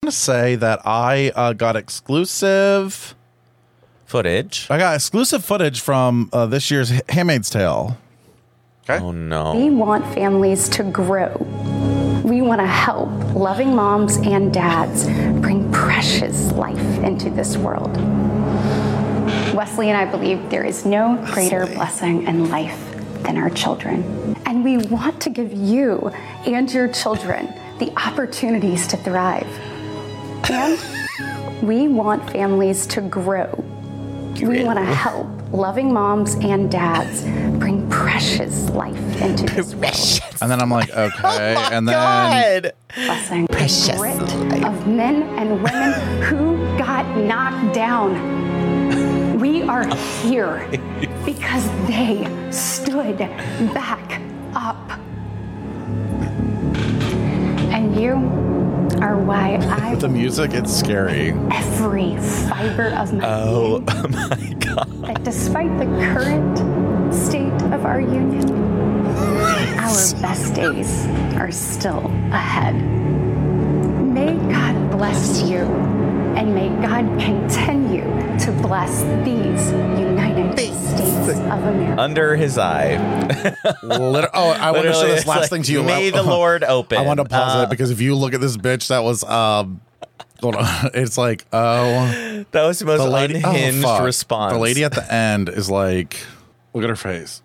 to say that I got exclusive footage. I got exclusive footage from this year's Handmaid's Tale. Okay. Oh, no. We want families to grow. We want to help loving moms and dads bring precious life into this world. Wesley and I believe there is no greater blessing in life than our children. And we want to give you and your children the opportunities to thrive. And we want families to grow. We want to help loving moms and dads bring precious life into this world. And then I'm like, okay. Oh, and then God. Blessing Precious the grit life. of men and women who got knocked down. We are here because they stood back up. And you are why I the music, it's scary. every fiber of my Oh, being my God. that despite the current state of our union, our best days are still ahead. May God bless you, and may God continue to bless these United States of America. Under his eye. I want to show this It's last like, thing to you. May the Lord open. I want to pause it because if you look at this bitch, that was hold on. It's like, oh, That was the most unhinged fuck. response. The lady at the end is like, look at her face.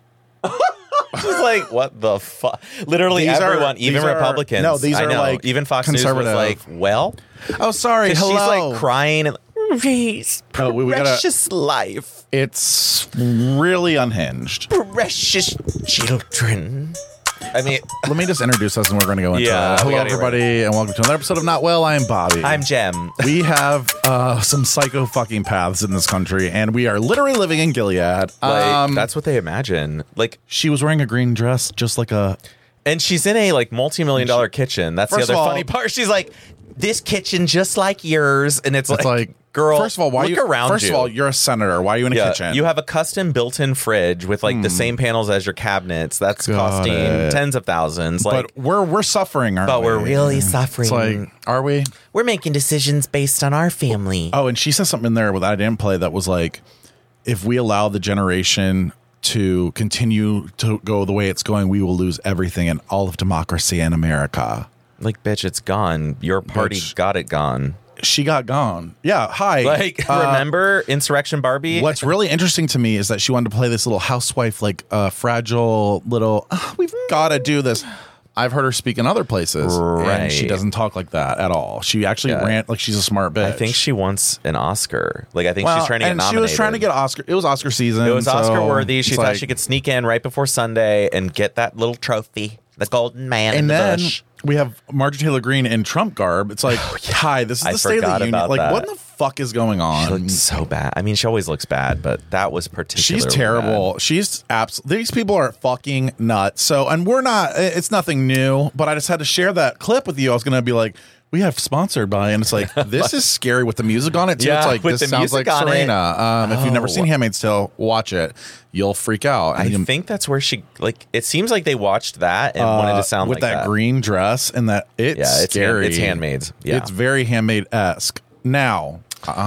She's like, what the fuck? Literally These are- everyone, even these are- Republicans. no, these I are know. like even Fox News was conservative. like, well, Oh, sorry. 'cause Hello. she's like crying and raise No, we gotta- precious life, It's really unhinged. precious children. I mean, Let me just introduce us and we're going to go into Yeah, it. we Hello, gotta get everybody, and welcome to another episode of Not Well. I am Bobby. I'm Jem. We have some psycho fucking paths in this country, and we are literally living in Gilead. That's what they imagine. Like, She was wearing a green dress, just like a... and she's in a like multi-million-dollar kitchen. That's the First other of all- funny part. She's like, this kitchen just like yours, and it's like, girl, first of all, look around First you. of all, you're a senator. Why are you in a Yeah, kitchen? you have a custom built-in fridge with like the same panels as your cabinets. That's Got costing it. tens of thousands. Like, but we're suffering, aren't but we? we're really suffering. It's like, are we? We're making decisions based on our family. Oh, and she said something in there that I didn't play that was like, if we allow the generation to continue to go the way it's going, we will lose everything and all of democracy in America. Like, bitch, it's gone. Your party Bitch. got it gone. She got gone. Yeah, hi. Like, remember Insurrection Barbie? What's really interesting to me is that she wanted to play this little housewife, like fragile little, we've got to do this. I've heard her speak in other places, and she Right. doesn't talk like that at all. She actually Yeah. ran like she's a smart bitch. I think she wants an Oscar. Like, I think Well, she's trying to get and nominated. she was trying to get Oscar. It was Oscar season. It was so Oscar worthy. She it's thought like- she could sneak in right before Sunday and get that little trophy, the golden man in And the then bush. we have Marjorie Taylor Greene in Trump garb. It's like, hi, this is I the State of the forgot Union. about Like, that. what the fuck is going She on? looked so bad. I mean, she always looks bad, but that was particularly She's terrible. bad. She's these people are fucking nuts. So, and we're not, it's nothing new, but I just had to share that clip with you. I was going to be like, we have sponsored by, and it's like, this is scary with the music on it too. Yeah, It's like, with this the sounds like music on it. Serena. If you've never Oh. seen Handmaid's Tale, watch it. You'll freak out. I think that's where she, like, it seems like they watched that and wanted to sound with like that green dress and that it's Yeah, it's scary. it's Handmaids. Yeah. It's very Handmaid-esque. Now,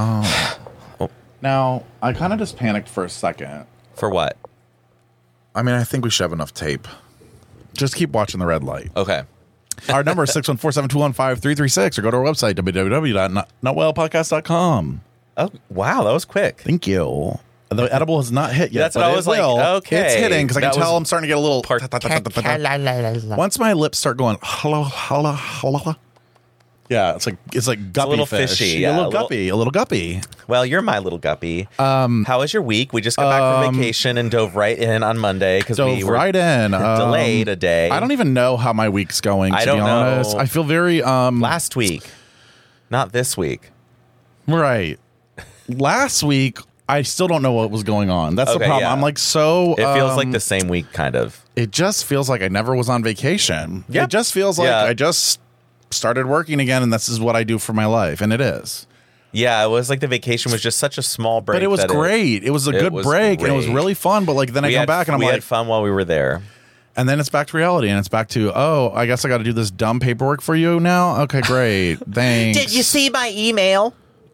now I kind of just panicked for a second. For what? I mean, I think we should have enough tape. Just keep watching the red light. Okay. Our number is 614-721-5336 or go to our website, www.notwellpodcast.com. Oh, wow. That was quick. Thank you. The edible has not hit yet. That's what but I it was like, will. okay. It's hitting because I can That tell was I'm starting to get a little... Once my lips start going, hello, hello, hello. Yeah, it's like guppy little fish. fishy, A yeah, little a little- guppy. A little guppy. Well, you're my little guppy. How was your week? We just got back from vacation and dove right in on Monday because we Dove were right in. delayed a day. I don't even know how my week's going, to I be don't know. honest. I feel very... Last week, not this week. Right. Last week, I still don't know what was going on. That's the Okay, problem. yeah. I'm like so... It feels like the same week, kind of. It just feels like I never was on vacation. Yep. It just feels like Yeah. I just started working again, and this is what I do for my life, and it is. Yeah, it was like the vacation was just such a small break. But it was that great. It was a good was break, and it was great. really fun. But like then I we come had, back, and I'm we like, had fun while we were there. And then it's back to reality, and it's back to, oh, I guess I got to do this dumb paperwork for you now. Okay, great, thanks. Did you see my email?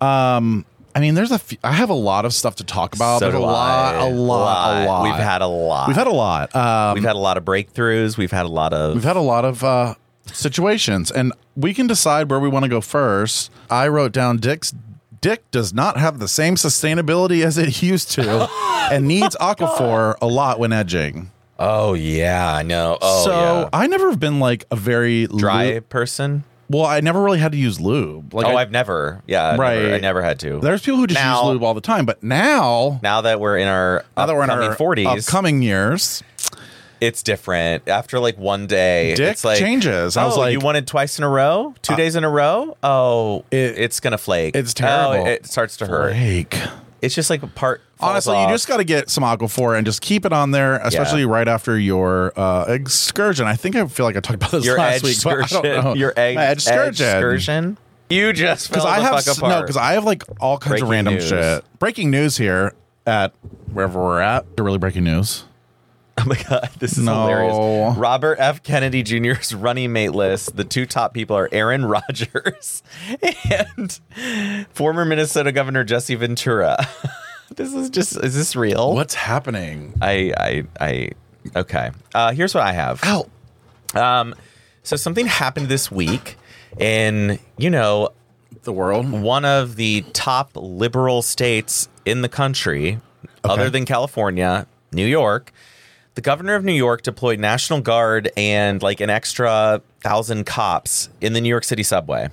I mean, I have a lot of stuff to talk about. So There's do a lot. We've had a lot. We've had a lot. We've had a lot of breakthroughs. We've had a lot of situations, and we can decide where we want to go first. I wrote down Dick does not have the same sustainability as it used to, and needs Aquaphor a lot when edging. Oh yeah, I know. Oh, so yeah. I never have been like a very Dry person. Well, I never really had to use lube. Like, I've never. Yeah, right. I never had to. There's people who just use lube all the time, but now that we're in our upcoming 40s, upcoming years, it's different. After like one day, Dick it's like changes. I was like, you wanted twice in a row, 2 days in a row. Oh, it's gonna flake. It's terrible. Oh, it starts to hurt. Flake. It's just like a part. Honestly, you just got to get some Aquaphor and just keep it on there, especially right after your excursion. I think I feel like I talked about this last week. But I don't know. Your edge excursion. You just fell the fuck apart. No, because I have like all kinds of random shit. Breaking news here at wherever we're at. They're really breaking news. Oh my God, this is hilarious. Robert F. Kennedy Jr.'s running mate list. The two top people are Aaron Rodgers and former Minnesota Governor Jesse Ventura. Is this real? What's happening? Okay. Here's what I have. Ow. So something happened this week in, the world. One of the top liberal states in the country, other than California, New York. The governor of New York deployed National Guard and like an extra 1,000 cops in the New York City subway.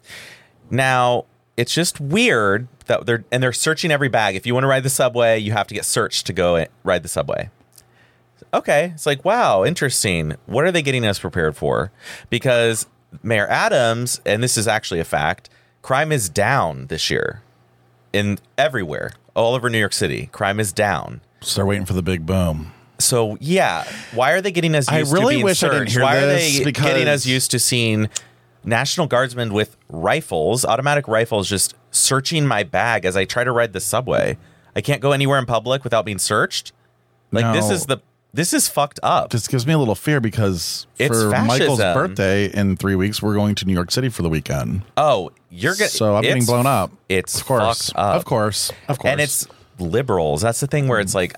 Now, it's just weird that they're searching every bag. If you want to ride the subway, you have to get searched to go ride the subway. Okay, it's like, wow, interesting. What are they getting us prepared for? Because Mayor Adams, and this is actually a fact, crime is down this year everywhere, all over New York City. Crime is down. So they're waiting for the big boom. So, yeah, why are they getting us used to being searched? I didn't hear why this are they getting us used to seeing National Guardsmen with rifles, automatic rifles, just searching my bag as I try to ride the subway? I can't go anywhere in public without being searched. Like, No. this is fucked up. Just gives me a little fear because It's for fascism. Michael's birthday in 3 weeks, we're going to New York City for the weekend. Oh, you're getting So I'm getting blown up. It's Of course. fucked up. Of course. And it's liberals. That's the thing where it's like,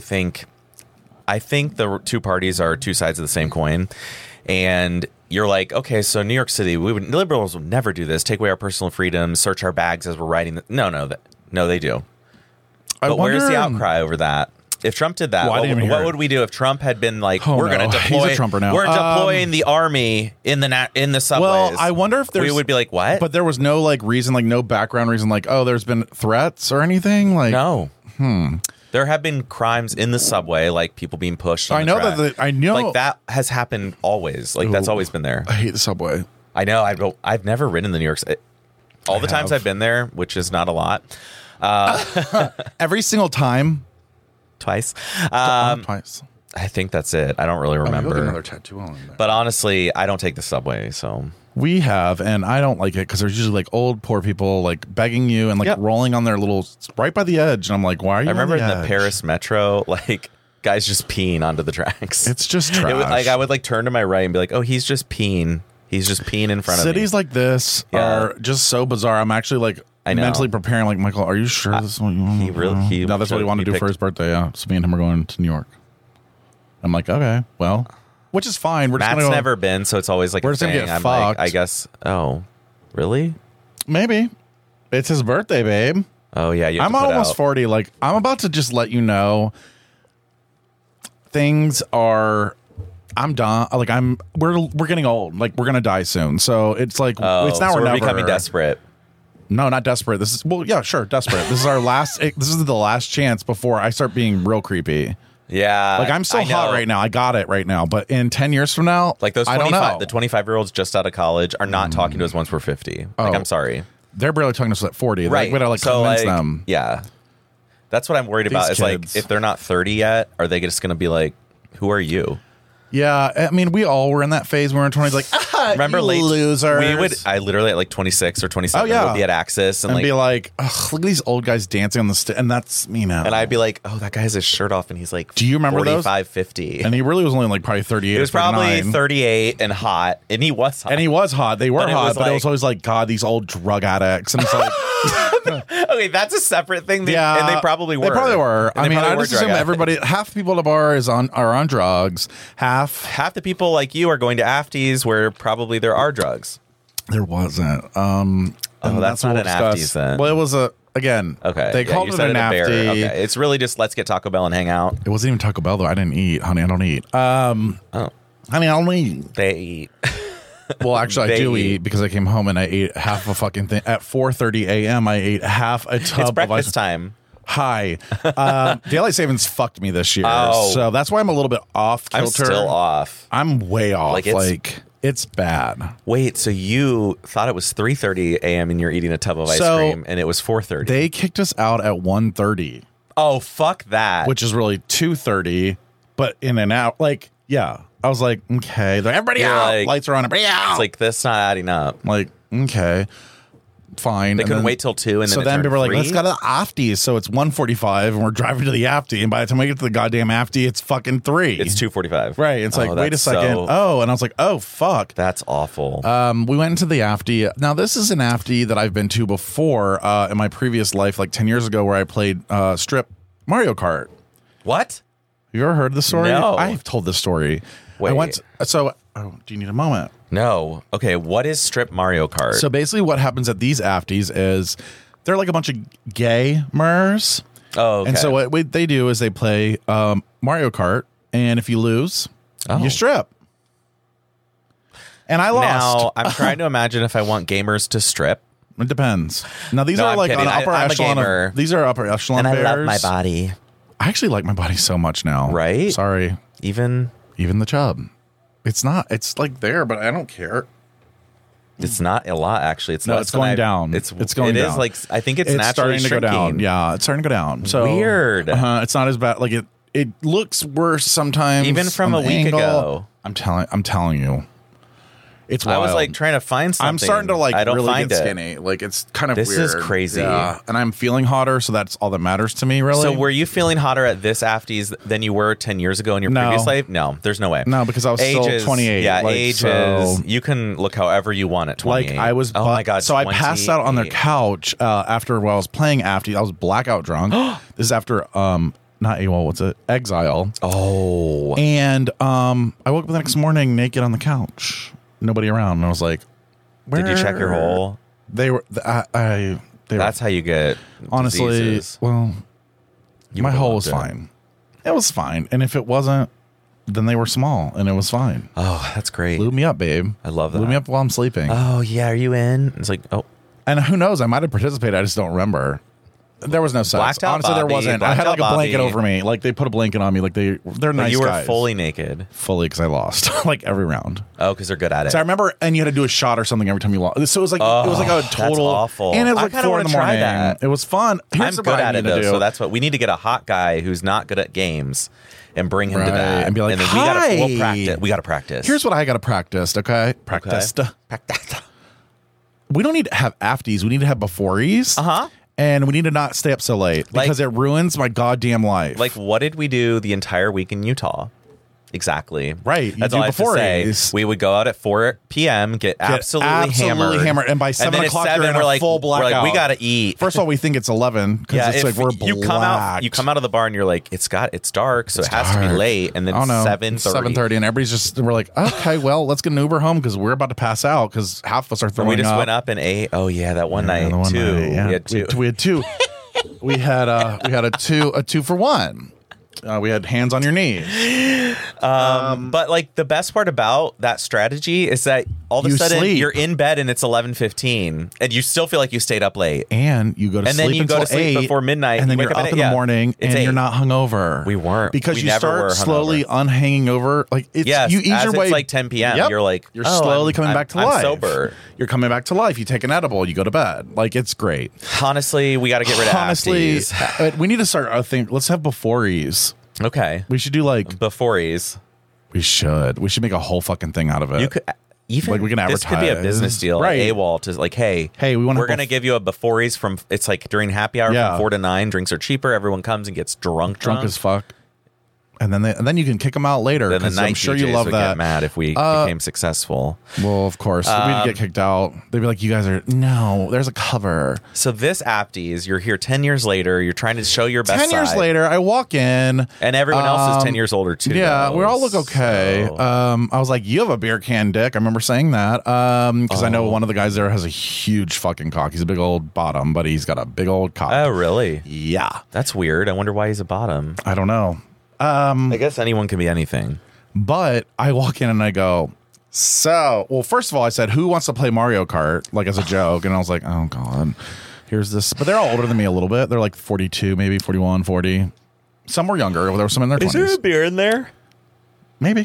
I think the two parties are two sides of the same coin. And you're like, okay, so New York City, liberals would never do this. Take away our personal freedoms, search our bags as we're riding. No, they do. But where's the outcry over that? If Trump did that, what would we do if Trump had been like, we're going to deploy? He's a Trumper now. We're deploying the army in the subways. Well, I wonder if we would be like, what? But there was no like reason, like no background reason, like, oh, there's been threats or anything. Like, no. There have been crimes in the subway, like people being pushed. I know like that has happened always. Like that's always been there. I hate the subway. I know. I've never ridden the New York. All the times I've been there, which is not a lot. Every single time. Twice. Twice. I think that's it. I don't really remember. You'll get another tattoo on there. But honestly, I don't take the subway, so. We have, and I don't like it because there's usually like old poor people like begging you and like rolling on their little right by the edge, and I'm like, why are you? I remember on the in edge? the Paris metro, like guys just peeing onto the tracks. It's just trash. I would like turn to my right and be like, oh, he's just peeing. He's just peeing in front of me. Cities like this are just so bizarre. I'm actually like mentally preparing. Like, Michael, are you sure this is what you want? No, that's what he wanted to do for his birthday. Yeah, so me and him are going to New York. I'm like, okay, well. Which is fine. We're just Matt's never been, so it's always like we're a just gonna thing. get I'm fucked. like, I guess. Oh, really? Maybe. It's his birthday, babe. Oh yeah, I'm almost 40. Like, I'm about to just let you know. Things are. I'm done. Like we're getting old. Like we're gonna die soon. So it's like it's now or we're never. becoming desperate. No, not desperate. This is desperate. This is our last. This is the last chance before I start being real creepy. Yeah, like I'm so hot right now. I got it right now, but in 10 years from now, like those 25-year-olds just out of college are not talking to us once we're 50. Like I'm sorry, they're barely talking to us at 40. Right, we gotta like convince them. Yeah, that's what I'm worried about. Is like if they're not 30 yet, are they just going to be like, "Who are you?" Yeah, I mean, we all were in that phase when we were 20s, like, remember late losers. I literally at like 26 or 27 would be at Axis and like, be like, look at these old guys dancing on the stage, and that's me now. And I'd be like, oh, that guy has his shirt off, and he's like, do you remember 45, 50. And he really was only like probably 38. He was probably 38 and hot, and he was hot. And he was hot. They were hot, but it was always like, God, these old drug addicts, and it's like. Okay, that's a separate thing. And they probably were. They probably were. I mean, I just assume everybody, half the people at the bar are on drugs. Half the people like you are going to Afties where probably there are drugs. There wasn't. That's not an Afties then. Well, it was again. Okay, they called it an Aftie. Okay, it's really just let's get Taco Bell and hang out. It wasn't even Taco Bell though. I didn't eat, honey. I don't eat. Honey, I don't eat. They eat. Well, actually, I do eat because I came home and I ate half a fucking thing. At 4:30 a.m., I ate half a tub it's breakfast time. Hi. Daylight savings fucked me this year. So that's why I'm a little bit off kilter. I'm still off. I'm way off. It's bad. Wait, so you thought it was 3:30 a.m. and you're eating a tub of ice cream and it was 4:30. They kicked us out at 1:30. Oh, fuck that. Which is really 2:30, but in and out. Like, yeah. I was like, okay. Everybody out. Like, lights are on. Everybody out. It's like, this not adding up. Like, okay. Fine. They couldn't wait till 2 and then so then people were like, let's go to the Afties. So it's 1:45 and we're driving to the Aftie. And by the time we get to the goddamn Aftie, it's fucking 3. It's 2:45. Right. It's like, wait a second. And I was like, oh, fuck. That's awful. We went into the Aftie. Now, this is an Aftie that I've been to before in my previous life, like 10 years ago, where I played strip Mario Kart. What? You ever heard the story? No. I've told the story. Wait. Do you need a moment? No. Okay, what is strip Mario Kart? So basically what happens at these Afties is they're like a bunch of gamers. Oh, okay. And so what they do is they play Mario Kart, and if you lose, you strip. And I lost. Now, I'm trying to imagine if I want gamers to strip. It depends. Now, these are like an upper echelon. These are upper echelon and bears. I love my body. I actually like my body so much now. Right? Sorry. Even the chub. It's not. It's like there, but I don't care. It's not a lot, actually. It's it's going down. It's going down. It is like, I think it's naturally starting to shrinking. go down. Yeah, it's starting to go down. So weird. It's not as bad. Like it looks worse sometimes. Even from a week ago. I'm telling you. It's wild. I was like trying to find something. I'm starting to like I don't really find get it. skinny. Like it's kind of this weird. Is crazy. Yeah. And I'm feeling hotter, so that's all that matters to me, really. So were you feeling hotter at this Afties than you were 10 years ago in your previous life? No, there's no way. No, because I was still 28. Yeah, ages. You can look however you want at 28. Like I was. Oh my god. So I passed out on their couch after while I was playing Afties. I was blackout drunk. This is after not AWOL. What's it? Exile. Oh. And I woke up the next morning naked on the couch. Nobody around, and I was like, "Did you check your hole?" They were. That's how you get. Honestly, diseases. Well, my hole was fine. It was fine, and if it wasn't, then they were small, and it was fine. Oh, that's great. Lube me up, babe. I love that. Lube me up while I'm sleeping. Oh yeah, are you in? It's like and who knows? I might have participated. I just don't remember. There was no sex. Blacked out Honestly, Bobby, there wasn't. I had like a blanket over me. Like they put a blanket on me. Like they're nice. You were guys. fully naked. Fully because I lost like every round. Oh, because they're good at it. So I remember, and you had to do a shot or something every time you lost. So it was like it was like a total. That's awful. And it was like 4 in the morning. It was fun. I'm good at it though, so that's what we need to get a hot guy who's not good at games and bring him to that and be like, and then we'll practice. We got to practice. Here's what I got to practice. Okay, practice. We don't need to have Afties. We need to have beforees. And we need to not stay up so late because it ruins my goddamn life. Like, what did we do the entire week in Utah? Exactly. Right. That's all I have to say. We would go out at 4 p.m., get absolutely hammered. And by 7 o'clock, you're in a full blackout. We're like, we got to eat. First of all, we think it's 11 because it's like we're blacked. You come out of the bar and you're like, it's dark, so it has to be late. And then 7:30. 7:30. And everybody's we're like, okay, well, let's get an Uber home because we're about to pass out because half of us are throwing up. We just went up and ate. Oh, yeah, that one night, too. We had two. We had two. We had a 2 for 1. We had hands on your knees. But like the best part about that strategy is that all of a sudden you're in bed and it's 11:15 and you still feel like you stayed up late. And you go to sleep then you go to sleep before midnight. And then you're up in the morning and you're not hungover. We weren't. Because you start slowly unhanging over. Like you ease your way. It's like 10 p.m. You're like, you're slowly coming back to life. I'm sober. You're coming back to life. You take an edible. You go to bed. Like it's great. Honestly, we got to get rid of Afties. We need to start. I think let's have beforees. Okay. We should do like beforees. We should make a whole fucking thing out of it. You could even like we can advertise. This could be a business deal, right? Like AWOL to like, hey, we're going to give you a Befori's from. It's like during happy hour from 4 to 9. Drinks are cheaper. Everyone comes and gets drunk as fuck. And then you can kick them out later. Then the night I'm sure DJs you love would that. Get mad if we became successful. Well, of course, we'd get kicked out. They'd be like, "You guys are there's a cover." So this Apties, you're here 10 years later. You're trying to show your best. 10 years later, I walk in, and everyone else is 10 years older too. Yeah, we all look okay. So. I was like, "You have a beer can dick." I remember saying that because I know one of the guys there has a huge fucking cock. He's a big old bottom, but he's got a big old cock. Oh, really? Yeah, that's weird. I wonder why he's a bottom. I don't know. I guess anyone can be anything. But I walk in and I go, well, first of all, I said, who wants to play Mario Kart? Like as a joke. And I was like, oh, God, here's this. But they're all older than me a little bit. They're like 42, maybe 41, 40. Some were younger. There were some in their 20s. Is there a beer in there? Maybe.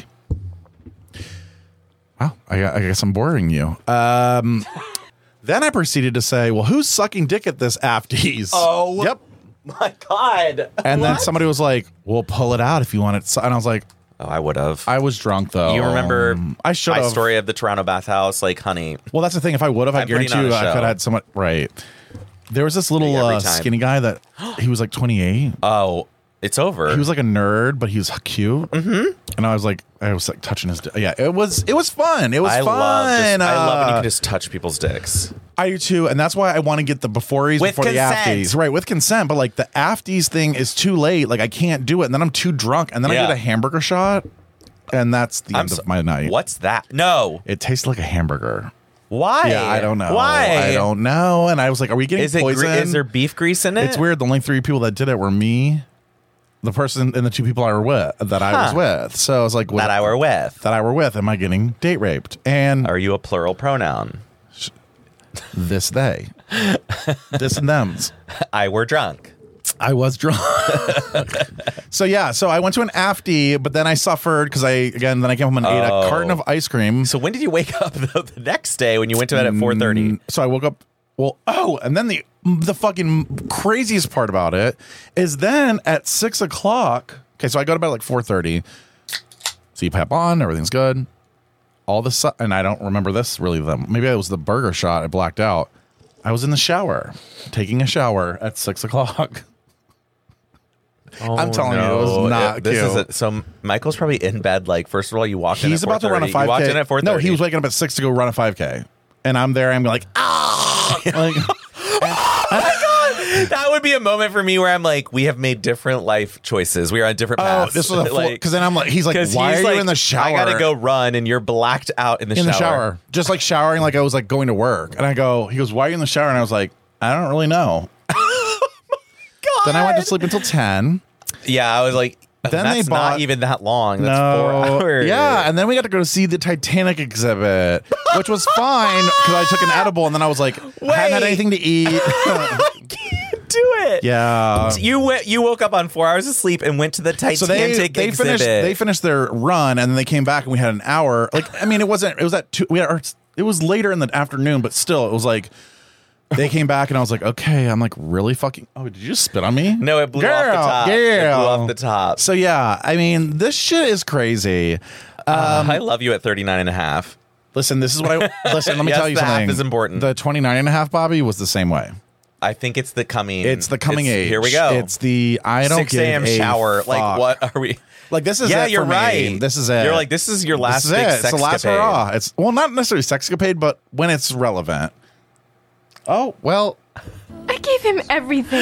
Wow, I guess I'm boring you. Then I proceeded to say, well, who's sucking dick at this Apties? Oh, yep. My God. And then somebody was like, we'll pull it out if you want it. And I was like, oh, I would have. I was drunk, though. You remember my story of the Toronto bathhouse? Like, honey. Well, that's the thing. If I would have, I guarantee you I could have had someone. Right. There was this little skinny guy that he was like 28. Oh, it's over. He was like a nerd, but he was cute. Mm-hmm. And I was like touching his dick. Yeah, it was fun. It was fun. I love when you can just touch people's dicks. I do too, and that's why I want to get the Befori's before the Apties. Right, with consent, but like the Apties thing is too late. Like I can't do it, and then I'm too drunk, and then I get a hamburger shot, and that's the end of my night. What's that? No. It tastes like a hamburger. Why? Yeah, I don't know. Why? I don't know. And I was like, are we getting poison? Is there beef grease in it? It's weird. The only 3 people that did it were me, the person, and the 2 people I was with. So I was like, that I were with. Am I getting date raped? And are you a plural pronoun? This, they. This and them's. I were drunk. I was drunk. So I went to an Afty, but then I suffered because then I came home and ate a carton of ice cream. So when did you wake up the next day when you went to bed at 4:30? So I woke up. Well, and then the fucking craziest part about it is then at 6 o'clock. Okay, so I go to bed at like 4:30. CPAP on, everything's good. All of a sudden, and I don't remember this really. Maybe it was the burger shot. I blacked out. I was in the shower, taking a shower at 6 o'clock. I'm telling you, it was not cute. So Michael's probably in bed. Like, first of all, you walked in. He's about to run a 5K. You walked in at 4:30. No, he was waking up at 6 to go run a 5K, and I'm there. I'm like, like, oh my God. That would be a moment for me where I'm like, we have made different life choices. We are on different paths. This was because then I'm like, he's like, why are you in the shower? I gotta go run, and you're blacked out in the shower. Just like showering, like I was like going to work. And he goes, why are you in the shower? And I was like, I don't really know. Oh my God. Then I went to sleep until 10. Yeah, I was like, that's not even that long. That's 4 hours. Yeah, and then we got to go see the Titanic exhibit, which was fine because I took an edible, and then I was like, I hadn't had anything to eat. I can't do it. Yeah. You woke up on 4 hours of sleep and went to the Titanic exhibit. They finished their run, and then they came back, and we had an hour. Like, I mean, it was at 2. It was later in the afternoon, but still, it was like. They came back and I was like, okay. I'm like, really fucking. Oh, did you just spit on me? No, it blew off the top. Yeah. It blew off the top. So, yeah, I mean, this shit is crazy. I love you at 39 and a half. Listen, this is what Listen, let me tell you something. Half is important. The 29 and a half, Bobby, was the same way. I think it's the coming. It's the coming age. Here we go. It's the I don't 6 a.m. shower. Fuck. Like, what are we? Like, this is it. You're for right. Me. This is it. You're like, this is your last big sexcapade. It's the last hurrah. It's not necessarily sexcapade, but when it's relevant. Oh, well. I gave him everything.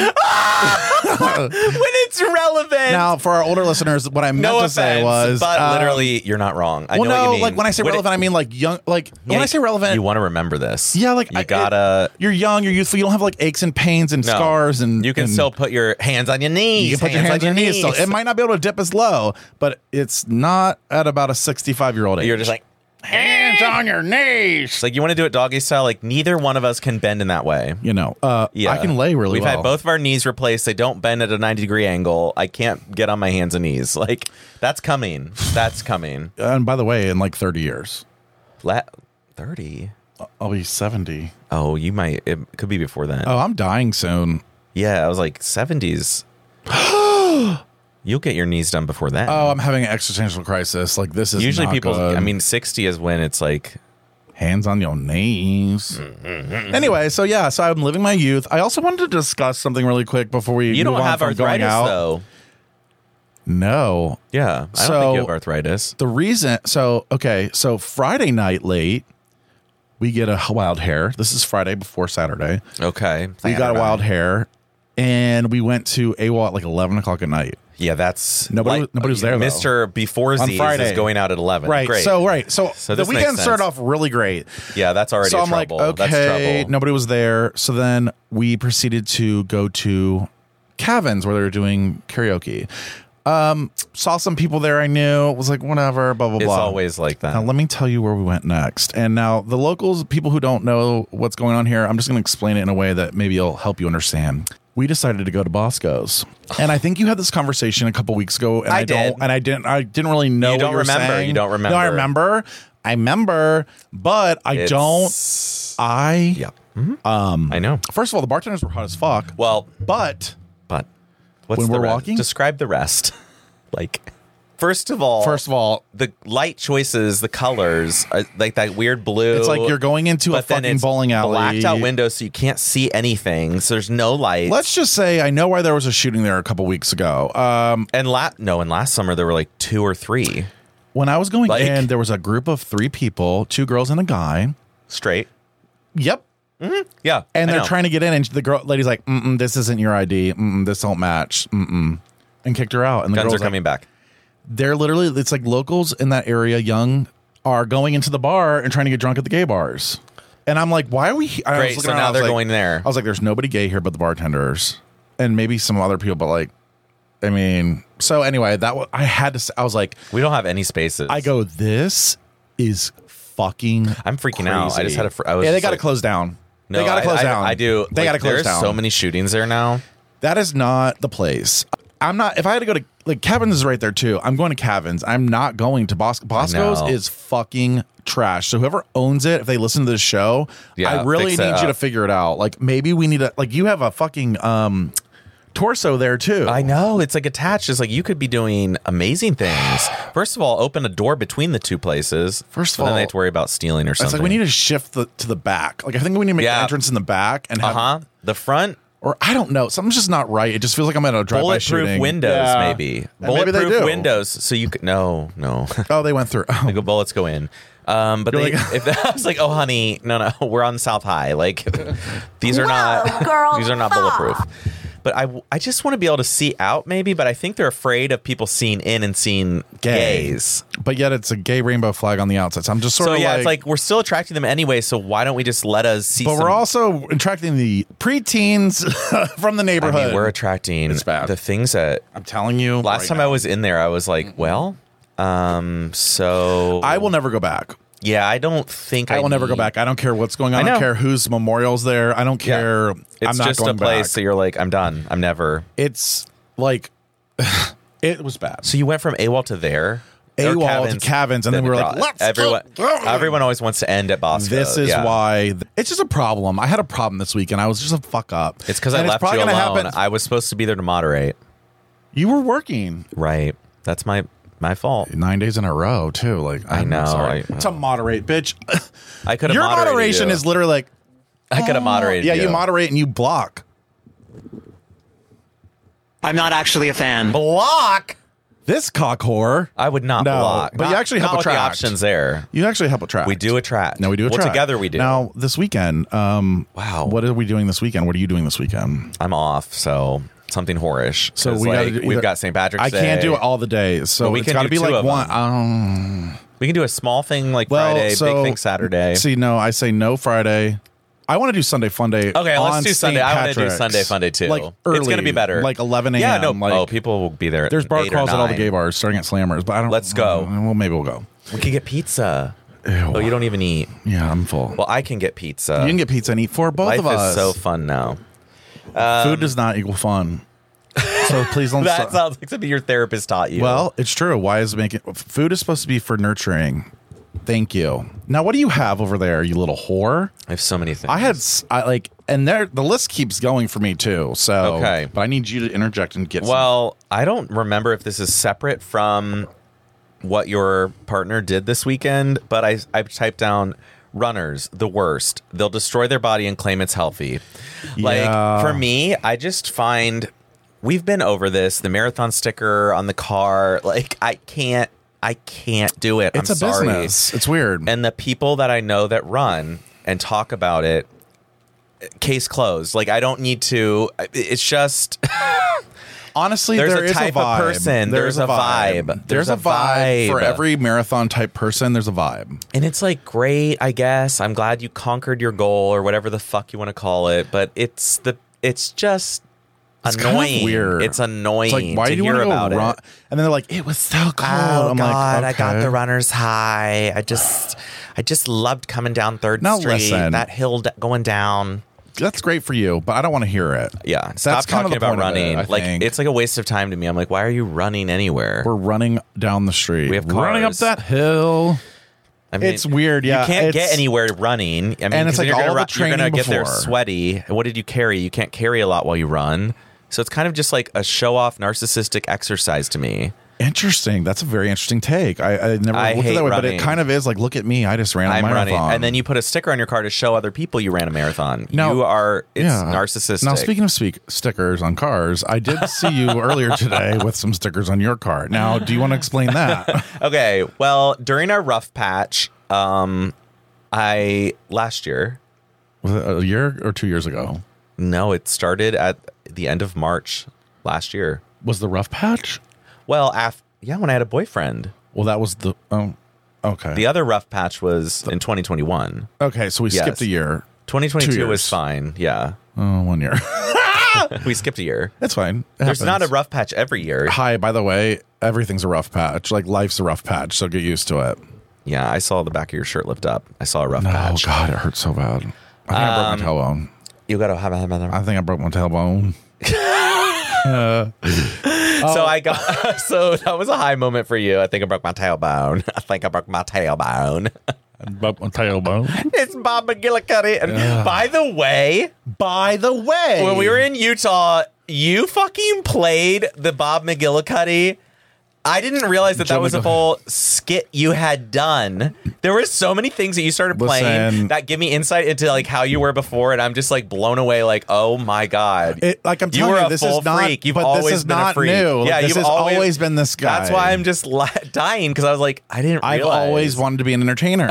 When it's relevant. Now, for our older listeners, what I meant to say was, but literally, you're not wrong. I know what you mean. Like when I say relevant, I mean like young. Like when I say relevant, you want to remember this. Yeah, like you gotta. You're young. You're youthful. You don't have like aches and pains and scars, and you can still put your hands on your knees. You can put your hands on your knees. Still. It might not be able to dip as low, but it's not at about a 65-year-old age. You're just like. Hands on your knees. It's like you want to do it doggy style. Like neither one of us can bend in that way. You know, I can lay really well. We've had both of our knees replaced. They don't bend at a 90-degree angle. I can't get on my hands and knees. Like that's coming. That's coming. And by the way, in like 30 years. 30? I'll be 70. Oh, you might. It could be before then. Oh, I'm dying soon. Yeah, I was like 70s. You'll get your knees done before that. Oh, I'm having an existential crisis. Like, this is usually not people. good. I mean, 60 is when it's like hands on your knees. Anyway, so I'm living my youth. I also wanted to discuss something really quick before we. You move don't on have from going arthritis out. though. No. Yeah, I don't think you have arthritis. The reason, so Friday night late, we get a wild hair. This is Friday before Saturday. Okay. We got a wild hair, and we went to AWOL at like 11 o'clock at night. Yeah, that's nobody was there. Mr. Before Z's is going out at 11. Right. Great. So the weekend started off really great. Yeah, that's already so I'm trouble. like, okay, that's trouble. Nobody was there. So then we proceeded to go to Cavin's where they were doing karaoke. Saw some people there I knew. Was like, whatever, blah, blah, blah. It's always like that. Now, let me tell you where we went next. And now the locals, people who don't know what's going on here, I'm just going to explain it in a way that maybe it'll help you understand. We decided to go to Bosco's. And I think you had this conversation a couple weeks ago. And I didn't really know you don't what you were remember. saying. You don't remember. No, I remember, but I Yeah. I know. First of all, the bartenders were hot as fuck. Well, but what's when the we're rest? walking? Describe the rest. Like, first of all, the light choices, the colors, are like that weird blue. It's like you're going into a fucking bowling alley. Blacked out windows, so you can't see anything. So there's no light. Let's just say I know why there was a shooting there a couple weeks ago. And last summer there were like 2 or 3. When I was going in, there was a group of 3 people, 2 girls and a guy. Straight. Yep. Mm-hmm. Yeah. And they're trying to get in, and the lady's like, this isn't your ID. This don't match. And kicked her out. And the guns girls are coming back. They're literally, it's like locals in that area, young, are going into the bar and trying to get drunk at the gay bars. And I'm like, why are we? Great. So now they're going there. I was like, there's nobody gay here but the bartenders and maybe some other people. But like, I mean, so anyway, I had to. I was like, we don't have any spaces. I go, this is fucking. I'm freaking crazy. out. I just had a. They got to close down. No, they got to close down. I do. They got to close down. There's so many shootings there now. That is not the place. I'm not. If I had to go to like Kevin's is right there too. I'm going to Kevin's. I'm not going to Bosco's. Bosco's is fucking trash. So whoever owns it, if they listen to this show, I really need you to figure it out. Like maybe we need to. Like you have a fucking torso there too. I know, it's like attached. It's like you could be doing amazing things. First of all, open a door between the 2 places. First of all, then they have to worry about stealing or something. It's like we need to shift to the back. Like I think we need to make the entrance in the back and have the front. Or I don't know. Something's just not right. It just feels like I'm at a drive-by shooting. Bulletproof windows, maybe. Bulletproof windows, so you could. No. Oh, they went through. Oh. Like bullets go in. But they, I was like, oh, honey, no, we're on South High. Like these are not bulletproof. But I just want to be able to see out, maybe. But I think they're afraid of people seeing in and seeing gays. But yet it's a gay rainbow flag on the outside. So I'm just sort of it's like we're still attracting them anyway. So why don't we just let us see? But we're also attracting the preteens from the neighborhood. I mean, we're attracting the things that I'm telling you. Last time I was in there, I was like, well, so I will never go back. Yeah, I don't think I will never go back. I don't care what's going on. I don't care whose memorial's there. I don't care. It's I'm not just going a place back. that you're like, I'm done. I'm never. It's like, it was bad. So you went from AWOL to there? AWOL to Cavin's, and then we were like, let's everyone always wants to end at Bosco. This is why. It's just a problem. I had a problem this week, and I was just a fuck up. It's because I left you alone. I was supposed to be there to moderate. You were working. Right. That's my fault. 9 days in a row too. Like I know. To moderate, bitch. I could have. Your moderation is literally like. I could have moderated. Yeah, you moderate and you block. I'm not actually a fan. Block. This cock whore. I would not block. But you actually help attract. The options there. You actually help attract. We do attract. No, we do attract. Well, together we do. Now this weekend. Wow. What are we doing this weekend? What are you doing this weekend? I'm off, so. Something whorish. So we've got St. Patrick's Day. I can't do it all the days, so we it's got to be like one. We can do a small thing like Friday, big thing Saturday. See, no, I say no Friday. I want to do Sunday Fun Day. Okay, let's do Sunday. I want to do Sunday Fun Day too. Like early, it's going to be better. Like 11 a.m. Yeah, no. Like, people will be there. There's bar crawls at all the gay bars, starting at Slammers. But I don't. Let's go. Well, maybe we'll go. We can get pizza. Ew. Oh, you don't even eat. Yeah, I'm full. Well, I can get pizza. You can get pizza and eat for both of us. Life is so fun now. Food does not equal fun. So please don't. That sounds like something your therapist taught you. Well, it's true. Why is food is supposed to be for nurturing? Thank you. Now, what do you have over there, you little whore? I have so many things. And the list keeps going for me too. So, okay. But I need you to interject and get Well, I don't remember if this is separate from what your partner did this weekend, but I typed down runners, the worst. They'll destroy their body and claim it's healthy. Yeah. For me, I just find we've been over this, the marathon sticker on the car. I can't do it. It's I'm sorry. business. It's weird. And the people that I know that run and talk about it, case closed. I don't need to. It's just honestly, there's there a is type a vibe. of person. There's a vibe. There's a vibe for every marathon type person. There's a vibe, and it's great. I guess I'm glad you conquered your goal or whatever the fuck you want to call it. But it's just. It's annoying. Kind of weird. It's annoying. It's why do you hear want to about run? it? And then they're like, it was so cold. Oh I'm God, like, okay. I got the runner's high. I just loved coming down 3rd Now Street. listen. That hill going down. That's great for you, but I don't want to hear it. Yeah, stop kind of talking the about point of running. it, I think. It's a waste of time to me. I'm like, why are you running anywhere? We're running down the street. We have cars. Running up that hill. I mean, it's weird. Yeah, you can't get anywhere running. I mean, and it's you're all gonna, the training you're gonna get there before. sweaty. What did you carry? You can't carry a lot while you run. So it's kind of just like a show-off, narcissistic exercise to me. Interesting. That's a very interesting take. I never looked at hate that way, but running. it kind of is like, look at me. I just ran a marathon. Running. And then you put a sticker on your car to show other people you ran a marathon. It's narcissistic. Now, speaking of stickers on cars, I did see you earlier today with some stickers on your car. Now, do you want to explain that? Okay. Well, during our rough patch, last year. Was it a year or 2 years ago? No, it started at the end of March last year. Was the rough patch? Well, when I had a boyfriend. Well, that was the okay. The other rough patch was in 2021. Okay, so we skipped a year. 2022 was fine. Yeah. 1 year. We skipped a year. That's fine. It There's happens. not a rough patch every year. Hi, by the way, everything's a rough patch. Life's a rough patch, so get used to it. Yeah, I saw the back of your shirt lift up. I saw a rough patch. Oh God, it hurts so bad. I think I broke my tailbone. You got to have I think I broke my tailbone. So that was a high moment for you. I think I broke my tailbone. Broke my tailbone. It's Bob McGillicuddy. And by the way, when we were in Utah, you fucking played the Bob McGillicuddy. I didn't realize that was a whole skit you had done. There were so many things that you started playing that give me insight into how you were before, and I'm just blown away. Oh my God! I'm telling you, this is not. Freak. You've but always this is been not a freak. new. Yeah, this has always been this guy. That's why I'm just dying because I was like, I didn't realize. I've always wanted to be an entertainer.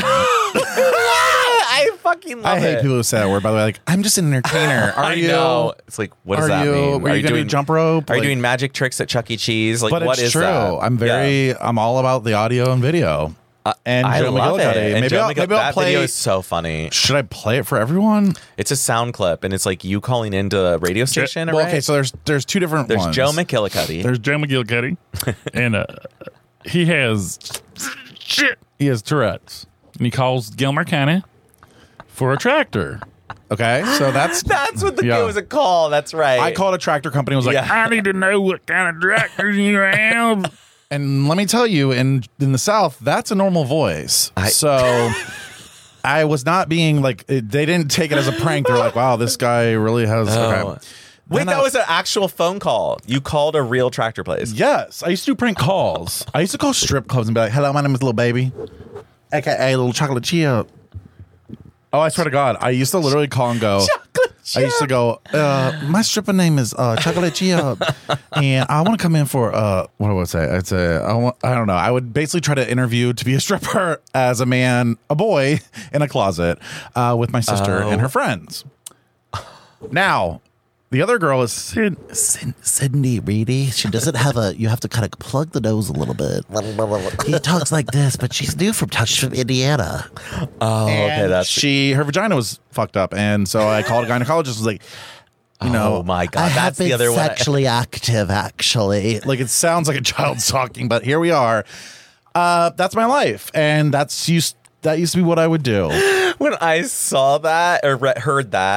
I fucking love it. I hate people who say that word, by the way. I'm just an entertainer. Are you? Know. It's what does that mean? Are you doing jump rope? Are you doing magic tricks at Chuck E. Cheese? But what it's is true. that? I'm all about the audio and video. And I Joe love McGillicuddy. it. Maybe I'll play. Video is so funny. Should I play it for everyone? It's a sound clip, and it's you calling into a radio station. Well, okay, so there's two different ones. There's Joe McGillicuddy. There's Joe McGillicuddy, and he has Tourette's, and he calls Gilmer County for a tractor. Okay, so that's what it was a call. That's right. I called a tractor company. I was like, I need to know what kind of tractors you have. And let me tell you, in the South, that's a normal voice. So I was not being they didn't take it as a prank. They're like, wow, this guy really has. Okay. Wait, that was an actual phone call. You called a real tractor place. Yes, I used to do prank calls. I used to call strip clubs and be like, hello, my name is Little Baby, aka Little Chocolate Chip. Oh, I swear to God, I used to literally call and go. I used to go, my stripper name is Chocolate Chip, and I want to come in for, what do I say? I'd say, I don't know. I would basically try to interview to be a stripper as a man, a boy, in a closet with my sister and her friends. Now, the other girl is Sydney Reedy. She doesn't have you have to kind of plug the nose a little bit. He talks like this, but she's new from Indiana. Oh, okay. That's her vagina was fucked up. And so I called a gynecologist, was like, oh my God. That's the other one. Sexually active, actually. It sounds like a child talking, but here we are. That's my life. And that used to be what I would do. When I saw that or heard that,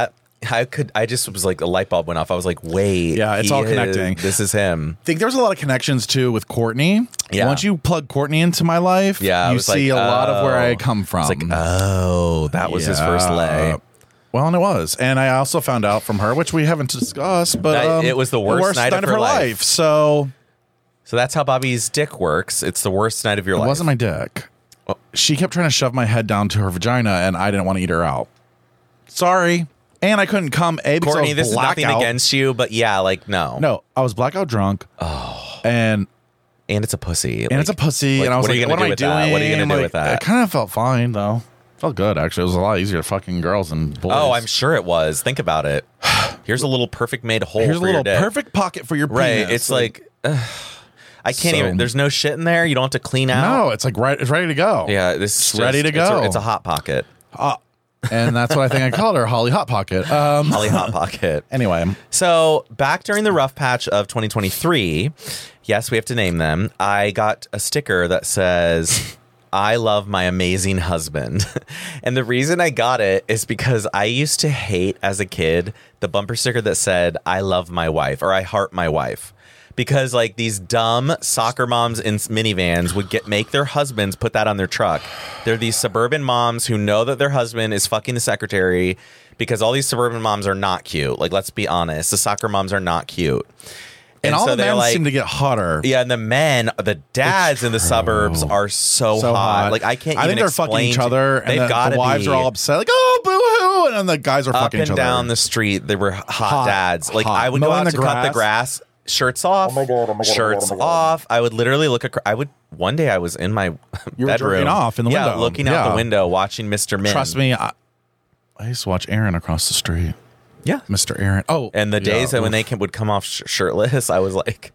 I just was like, a light bulb went off. I was like, wait. Yeah, it's all connecting. This is him. I think there's a lot of connections too with Courtney. Yeah. Once you plug Courtney into my life, you see a lot of where I come from. It's like, that was his first lay. Well, and it was. And I also found out from her, which we haven't discussed, but it was the worst night of her life. So that's how Bobby's dick works. It's the worst night of your life. It wasn't my dick. She kept trying to shove my head down to her vagina, and I didn't want to eat her out. Sorry. And I couldn't come, because Courtney, I was this is nothing blackout. against you, but yeah, like, no. No, I was blackout drunk. Oh. And it's a pussy. And it's a pussy. And I was like, what am I doing? What are you going to do with that? It kind of felt fine, though. Felt good, actually. It was a lot easier fucking girls than boys. Oh, I'm sure it was. Think about it. Here's a little perfect made hole Here's for a little your dick. perfect pocket for your penis. Right. It's like I can't even. There's no shit in there. You don't have to clean out. No, it's like it's ready to go. Yeah, this is ready to go. It's a hot pocket. And that's what I think I called her, Holly Hot Pocket. Holly Hot Pocket. Anyway. So back during the rough patch of 2023, yes, we have to name them. I got a sticker that says, I love my amazing husband. And the reason I got it is because I used to hate as a kid the bumper sticker that said, I love my wife, or I heart my wife. Because like these dumb soccer moms in minivans would make their husbands put that on their truck. They're these suburban moms who know that their husband is fucking the secretary, because all these suburban moms are not cute. Like, let's be honest. The soccer moms are not cute. And all so the men seem to get hotter. Yeah, and the dads in the suburbs are so hot. Like, I can't even explain. I think they're fucking each other, and the wives are all upset, like, oh, boo-hoo, and then the guys are fucking each other. Up and down the street, there were hot dads. Like, I would go out to cut the grass, shirts off, shirts off. I would literally one day I was in my you bedroom. Were jerking off in the window. Looking out the window, watching Mr. Min. Trust me, I used to watch Aaron across the street. Yeah, Mr. Aaron. Oh, and the days that when they would come off shirtless, I was like,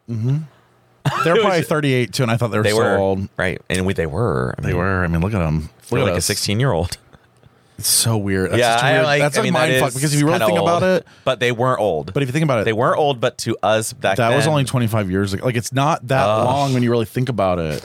they were probably 38 too, and I thought they were old, right? And they were. They were. I mean, look at them. They're like a 16-year-old. It's so weird. That's yeah, weird. That's like mind fuck, because if you really think about it, but they weren't old. But if you think about it, they weren't old. But to us back then, that was only 25 years ago. Like, it's not that long when you really think about it.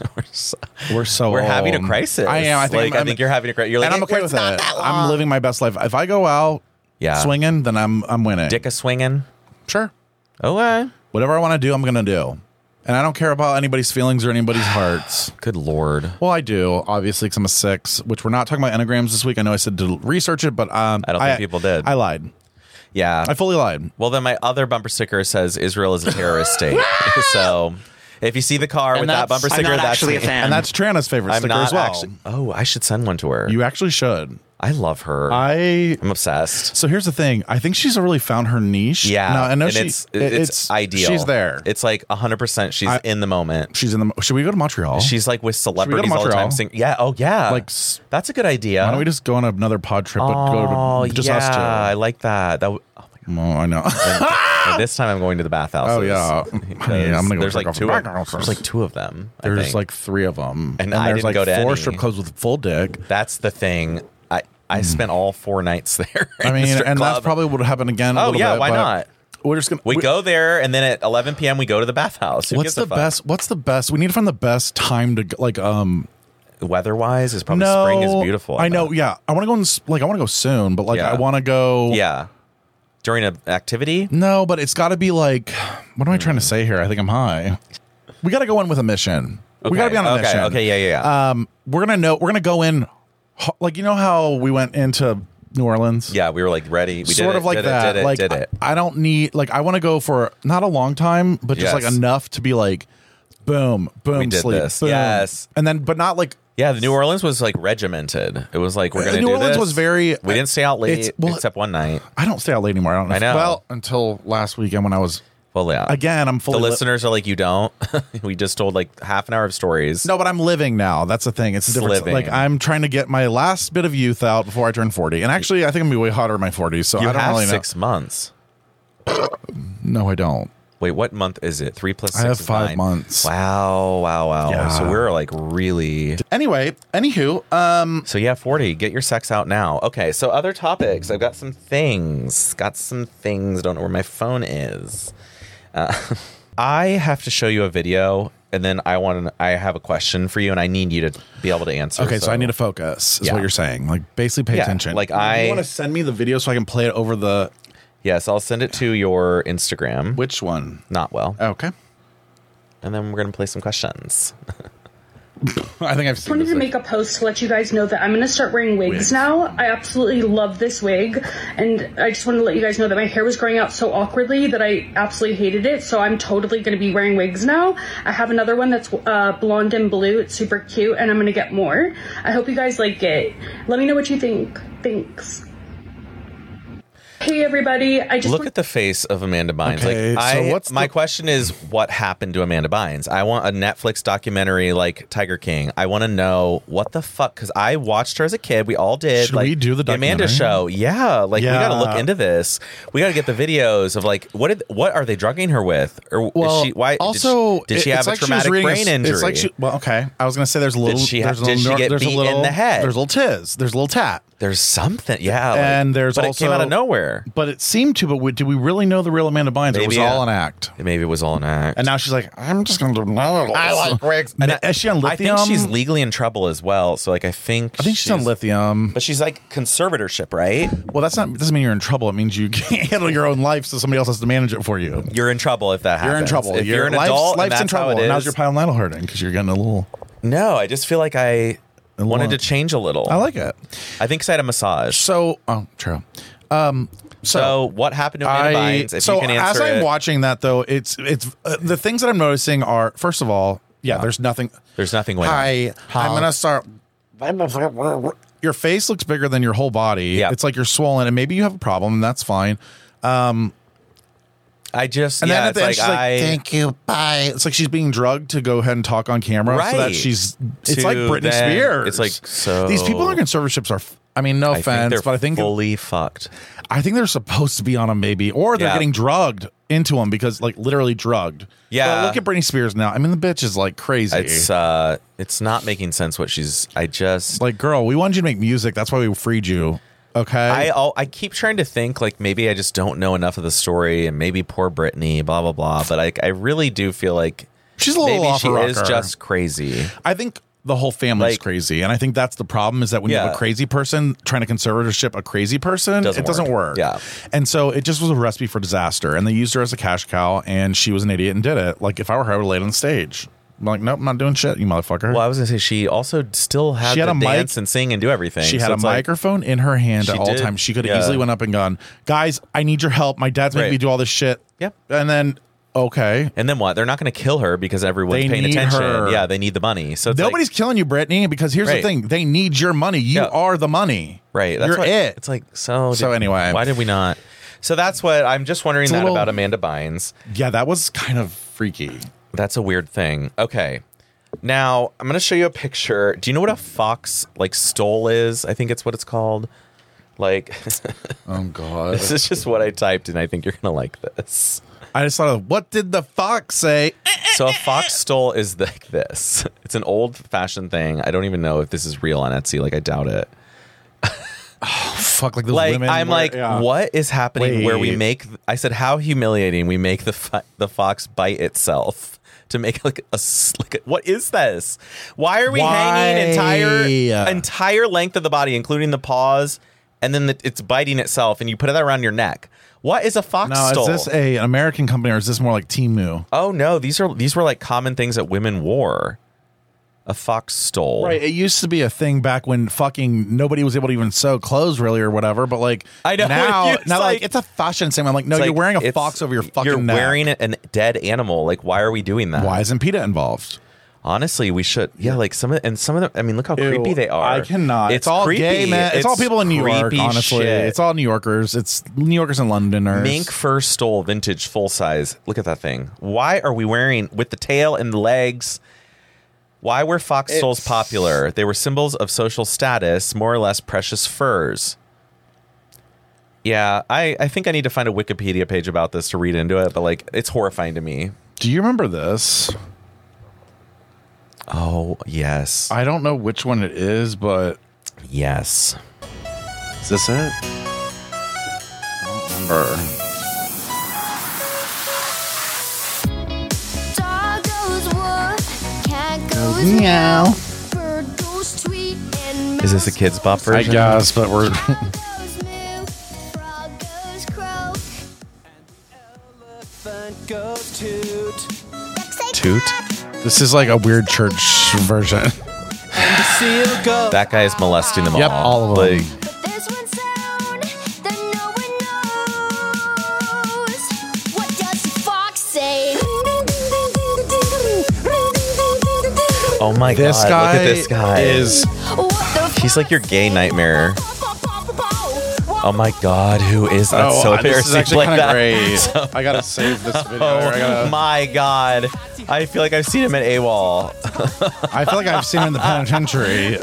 We're having a crisis. I am. I think you're having a crisis. You're like, and I'm okay with it. I'm living my best life. If I go out, swinging, then I'm winning. Dick a swinging. Sure. Okay. Whatever I want to do, I'm going to do. And I don't care about anybody's feelings or anybody's hearts. Good Lord. Well, I do, obviously, because I'm a 6, which we're not talking about enneagrams this week. I know I said to research it, but I don't think people did. I lied. Yeah. I fully lied. Well, then my other bumper sticker says Israel is a terrorist state. So if you see the car with that bumper sticker, I'm not that's actually a fan. And that's Trana's favorite sticker as well. I should send one to her. You actually should. I love her. I'm obsessed. So here's the thing. I think she's really found her niche. Yeah. Now, I know it's ideal. She's there. It's like 100%. She's in the moment. She's in the. Should we go to Montreal? She's like with celebrities all the time. Yeah. Oh, yeah. Like, that's a good idea. Why don't we just go on another pod trip? But go to just us two. I like that. I know. And this time I'm going to the bathhouses. Oh yeah, I'm gonna go. There's like two. There's like 2 of them. There's like 3 of them, and I there's didn't like go to 4 any. strip clubs with full dick. That's the thing. I spent all 4 nights there. I mean, and that's probably what would happen again. Oh yeah, why not? We're just gonna go there, and then at 11 p.m. we go to the bathhouse. What's the best? We need to find the best time to weather-wise is probably spring is beautiful. I know. Yeah, I want to go I want to go soon, but I want to go. Yeah. During an activity? No, but it's got to be like. What am I trying to say here? I think I'm high. We got to go in with a mission. Okay. We got to be on a mission. Okay. Yeah. We're gonna go in. Like, you know how we went into New Orleans? Yeah, we were like ready. We sort did of like that. Did it. I don't need I want to go for not a long time, but just like enough to be like, boom, boom, we did sleep, this. boom. Yes, and then but not like. Yeah, the New Orleans was like regimented. It was like, we're going to do this. New Orleans was very. We didn't stay out late except one night. I don't stay out late anymore. I know. Well, until last weekend when I was. Well, yeah. Again, I'm fully. The listeners are like, you don't. We just told like half an hour of stories. No, but I'm living now. That's the thing. It's a different. Like, I'm trying to get my last bit of youth out before I turn 40. And actually, I think I'm going to be way hotter in my 40s. So I don't really know. 6 months. No, I don't. Wait, what month is it? 3 plus 6 I have is 5 9. months. Wow. Yeah. So we're like really. Anyway, anywho. So yeah, 40. Get your sex out now. Okay, so other topics. I've got some things. Don't know where my phone is. I have to show you a video, and then I have a question for you, and I need you to be able to answer. Okay, so I need to focus. Is what you're saying? Like, basically, pay attention. Like you want to send me the video so I can play it over the. Yes, I'll send it to your Instagram. Which one? Not well. Okay. And then we're going to play some questions. I think I've seen wanted to make a post to let you guys know that I'm going to start wearing wigs now. I absolutely love this wig, and I just wanted to let you guys know that my hair was growing out so awkwardly that I absolutely hated it, so I'm totally going to be wearing wigs now. I have another one that's blonde and blue. It's super cute, and I'm going to get more. I hope you guys like it. Let me know what you think. Thanks. Hey everybody! I just look at the face of Amanda Bynes. Okay, my question is, what happened to Amanda Bynes? I want a Netflix documentary like Tiger King. I want to know what the fuck, because I watched her as a kid. We all did. Should we do the documentary? Amanda show? Yeah, we got to look into this. We got to get the videos of what are they drugging her with, or is she? Why? Also, did she have a traumatic brain injury? It's like okay. I was gonna say there's a little. Did she get beat in the head? There's a little tiz. There's a little tat. There's something, yeah. And there's but also, it came out of nowhere. But it seemed to. But do we really know the real Amanda Bynes? Maybe it was all an act. Maybe it was all an act. And now she's like, I'm just going to do no. I like wigs. Is she on lithium? I think she's legally in trouble as well. So I think she's on lithium. But she's like conservatorship, right? Well, doesn't mean you're in trouble. It means you can't handle your own life, so somebody else has to manage it for you. You're in trouble if that happens. You're in trouble. If you're an adult, life's in trouble. And now's your pile now hurting because you're getting a little. No, I just feel like I wanted to change a little. I like it. I think I had a massage. So, true. So what happened to Amanda Bynes? If you can answer as I'm watching that, though, it's the things that I'm noticing are, first of all, there's nothing. There's nothing. I'm gonna start. Your face looks bigger than your whole body. Yeah. It's like you're swollen, and maybe you have a problem, and that's fine. I just and then at the end, she's like, "Thank you, bye." It's like she's being drugged to go ahead and talk on camera, so that she's. It's like Britney Spears. It's like so. These people in conservatorships are. I mean, no offense, but I think fully fucked. I think they're supposed to be on them, maybe, or they're getting drugged into them because, like, literally drugged. Yeah. But look at Britney Spears now. I mean, the bitch is like crazy. It's not making sense what she's. Like, girl, we wanted you to make music. That's why we freed you. Okay. I keep trying to think like maybe I just don't know enough of the story, and maybe poor Britney, blah blah blah. But I really do feel like she's a little maybe off she her rocker. Is just crazy. I think the whole family's crazy, and I think that's the problem. Is that when you have a crazy person trying to conservatorship a crazy person, it doesn't work. Yeah. And so it just was a recipe for disaster, and they used her as a cash cow, and she was an idiot and did it. Like if I were her, I would have laid on stage. I'm like, nope, I'm not doing shit, you motherfucker. Well, I was gonna say she also still had to dance and sing and do everything. She had a microphone in her hand at all times. She could have easily went up and gone, guys, I need your help. My dad's making me do all this shit. Yep. And then okay. And then what? They're not going to kill her because everyone's paying attention. Yeah, they need the money. So nobody's killing you, Brittany, because here's the thing. They need your money. You are the money. Right. You're it. It's like, so anyway. Why did we not? So that's what I'm just wondering about Amanda Bynes. Yeah, that was kind of freaky. That's a weird thing. Okay. Now, I'm going to show you a picture. Do you know what a fox stole is? I think it's what it's called. Like, oh God. This is just what I typed, and I think you're going to like this. I just thought of, what did the fox say? So a fox stole is like this. It's an old-fashioned thing. I don't even know if this is real on Etsy. Like, I doubt it. Oh, fuck, like those women. I'm what is happening where we make... I said, how humiliating. We make the fox bite itself. To make what is this? Why are we hanging entire length of the body, including the paws, and then it's biting itself, and you put that around your neck? What is a fox stole? Is this an American company, or is this more like Temu? Oh no, these were like common things that women wore. A fox stole. Right. It used to be a thing back when fucking nobody was able to even sew clothes really or whatever. But like I know now like it's a fashion thing. I'm like, no, you're wearing a fox over your fucking neck. You're wearing a dead animal. Like, why are we doing that? Why isn't PETA involved? Honestly, we should. Yeah, like some of them. I mean, look how creepy they are. I cannot. It's all creepy. Gay, man. It's all people in New York. Honestly, shit. It's all New Yorkers. It's New Yorkers and Londoners. Mink fur stole vintage full size. Look at that thing. Why are we wearing with the tail and the legs? Why were fox stoles popular? They were symbols of social status, more or less precious furs. Yeah, I think I need to find a Wikipedia page about this to read into it, but like it's horrifying to me. Do you remember this? Oh, yes. I don't know which one it is, but yes. Is this it? I don't remember. Meow. Is this a Kids Bop version? I guess, but we're Toot? This is like a weird church version. That guy is molesting them all. Yep, all of them. Oh my God, look at this guy. He's like your gay nightmare. Oh my God, who is that? So embarrassing. This is actually like kind of great. I gotta save this video. Oh my God. I feel like I've seen him at AWOL. I feel like I've seen him in the penitentiary.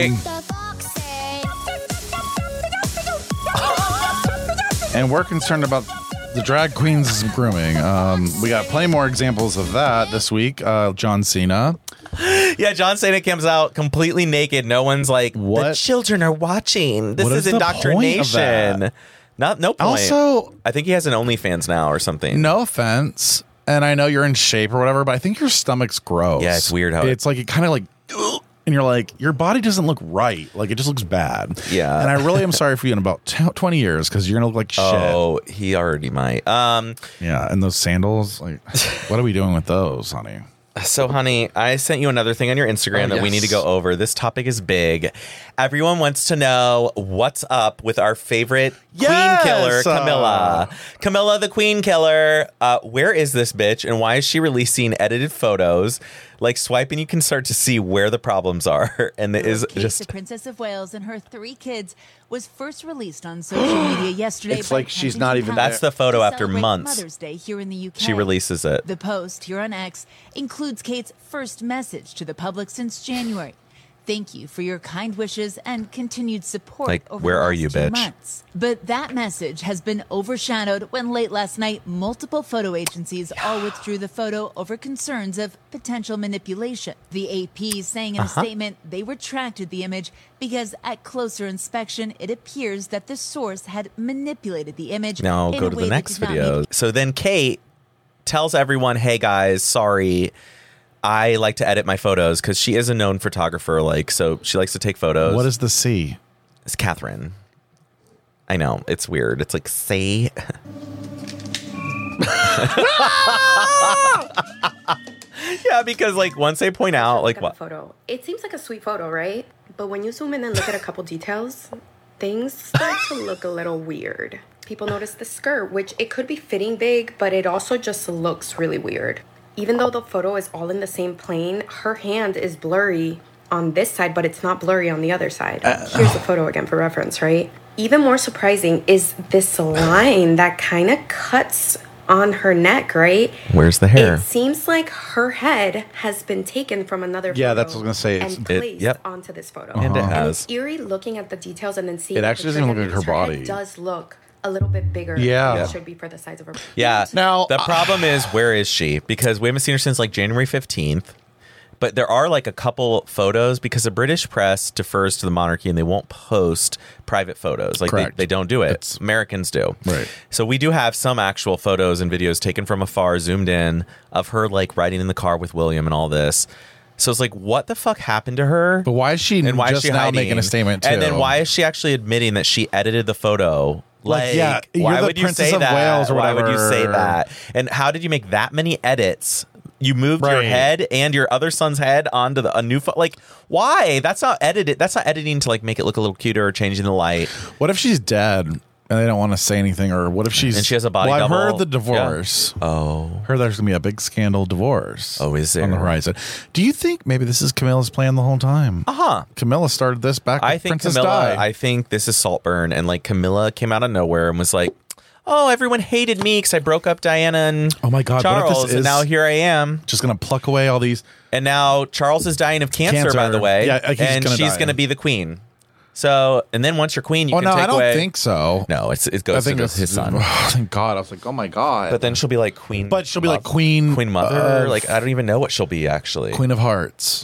And we're concerned about the drag queens grooming. We got plenty more examples of that this week. John Cena. Yeah, John Cena comes out completely naked. No one's like, what? The children are watching. This is indoctrination. No point. Also, I think he has an OnlyFans now or something. No offense, and I know you're in shape or whatever, but I think your stomach's gross. Yeah, it's weird how it's like it kind of like, and you're like, your body doesn't look right. Like, it just looks bad. Yeah. And I really am sorry for you in about 20 years because you're gonna look like shit. Oh, he already might. Yeah, and those sandals, like, what are we doing with those, honey? So, honey, I sent you another thing on your Instagram that we need to go over. This topic is big. Everyone wants to know what's up with our favorite queen killer, Camilla. Camilla, the queen killer. Where is this bitch, and why is she releasing edited photos? Like, swiping, you can start to see where the problems are. And it is just... The Princess of Wales and her 3 kids was first released on social media yesterday. It's like she's not even there. That's the photo after months. Mother's Day here in the UK. She releases it. The post here on X includes Kate's first message to the public since January. Thank you for your kind wishes and continued support over where the are last you, 2 bitch? months. But that message has been overshadowed when late last night, multiple photo agencies all withdrew the photo over concerns of potential manipulation. The AP saying in a statement they retracted the image because at closer inspection, it appears that the source had manipulated the image. Now go to the next video. So then Kate tells everyone, hey guys, sorry. I like to edit my photos because she is a known photographer. So she likes to take photos. What is the C? It's Catherine. I know. It's weird. It's like, say. Yeah, because once they point out, what? Photo. It seems like a sweet photo, right? But when you zoom in and look at a couple details, things start to look a little weird. People notice the skirt, which it could be fitting big, but it also just looks really weird. Even though the photo is all in the same plane, her hand is blurry on this side, but it's not blurry on the other side. Here's the photo again for reference, right? Even more surprising is this line that kind of cuts on her neck, right? Where's the hair? It seems like her head has been taken from another photo. Yeah, that's what I was going to say. And placed onto this photo. And it has. And it's eerie looking at the details and then seeing it actually doesn't look like her body. It does look a little bit bigger than it should be for the size of her. Yeah. Now, the problem is, where is she? Because we haven't seen her since January 15th. But there are a couple photos because the British press defers to the monarchy and they won't post private photos. They don't do it. Americans do. Right. So we do have some actual photos and videos taken from afar, zoomed in, of her riding in the car with William and all this. So it's what the fuck happened to her? But why is she now making a statement too? And then why is she actually admitting that she edited the photo? Why would you say that? Wales or why would you say that? And how did you make that many edits? You moved your head and your other son's head onto a new photo. Why? That's not edited. That's not editing to make it look a little cuter or changing the light. What if she's dead? And they don't want to say anything, or what if she has a body double? I've heard the divorce. Yeah. Oh, heard there's gonna be a big scandal divorce. Oh, is there on the horizon? Do you think maybe this is Camilla's plan the whole time? Camilla started this back. I think Princess Di. I think this is Saltburn, and Camilla came out of nowhere and was like, "Oh, everyone hated me because I broke up Diana and Charles, and now here I am, just gonna pluck away all these." And now Charles is dying of cancer. By the way, and she's gonna be the queen. So, and then once you're queen, you can take away... I don't think so. No, it goes to his son. Oh, thank God. I was like, oh my God. But then she'll be queen... But she'll be queen... Queen mother. I don't even know what she'll be, actually. Queen of hearts.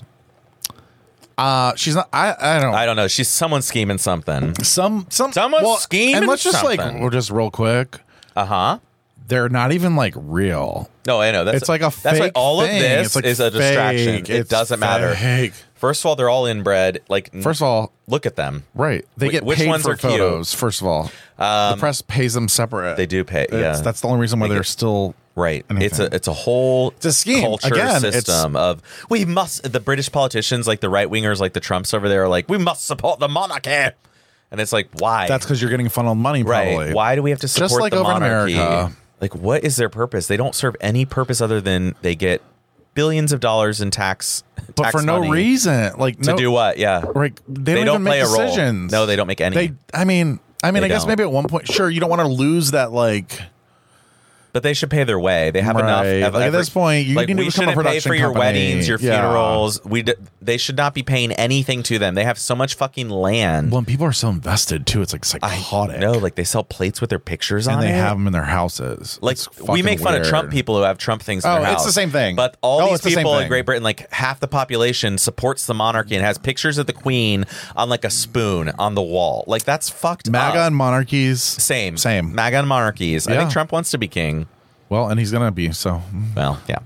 She's not... I don't know. She's someone scheming something. Someone's scheming and let's just something. we'll just real quick. They're not even real. No, I know. It's a fake That's why all thing. of this is a distraction. It doesn't matter. First of all, they're all inbred. Like, first of all, look at them. Right. They get which paid ones for are cute? photos, first of all. The press pays them separate. They do pay, yeah. That's the only reason why they're still... Right. anything. It's a whole it's a scheme. culture Again, system of we must, the British politicians, like the right wingers, like the Trumps over there, are like, we must support the monarchy. And it's like, why? That's because you're getting funneled money, probably. Right. Why do we have to support Just like the over monarchy? in America. Like, what is their purpose? They don't serve any purpose other than they get billions of dollars in tax. But for no reason. Like, to do what? Yeah. Like, they don't even play make a role. decisions. No, they don't make any. I guess maybe at one point, sure, you don't want to lose that, like... But they should pay their way. They have enough. At this point, you need to become a production pay for your company. weddings, your funerals. They should not be paying anything to them. They have so much fucking land. Well, and people are so invested too. It's like psychotic. No, like they sell plates with their pictures on it, and they have them in their houses. Like we make fun of Trump people who have Trump things in their house. It's the same thing. But all these people in Great Britain, like half the population supports the monarchy and has pictures of the Queen on like a spoon on the wall. Like that's fucked MAGA up. and monarchies. Same. MAGA and monarchies. I think Trump wants to be king. Well, and he's gonna be, so. Well, yeah.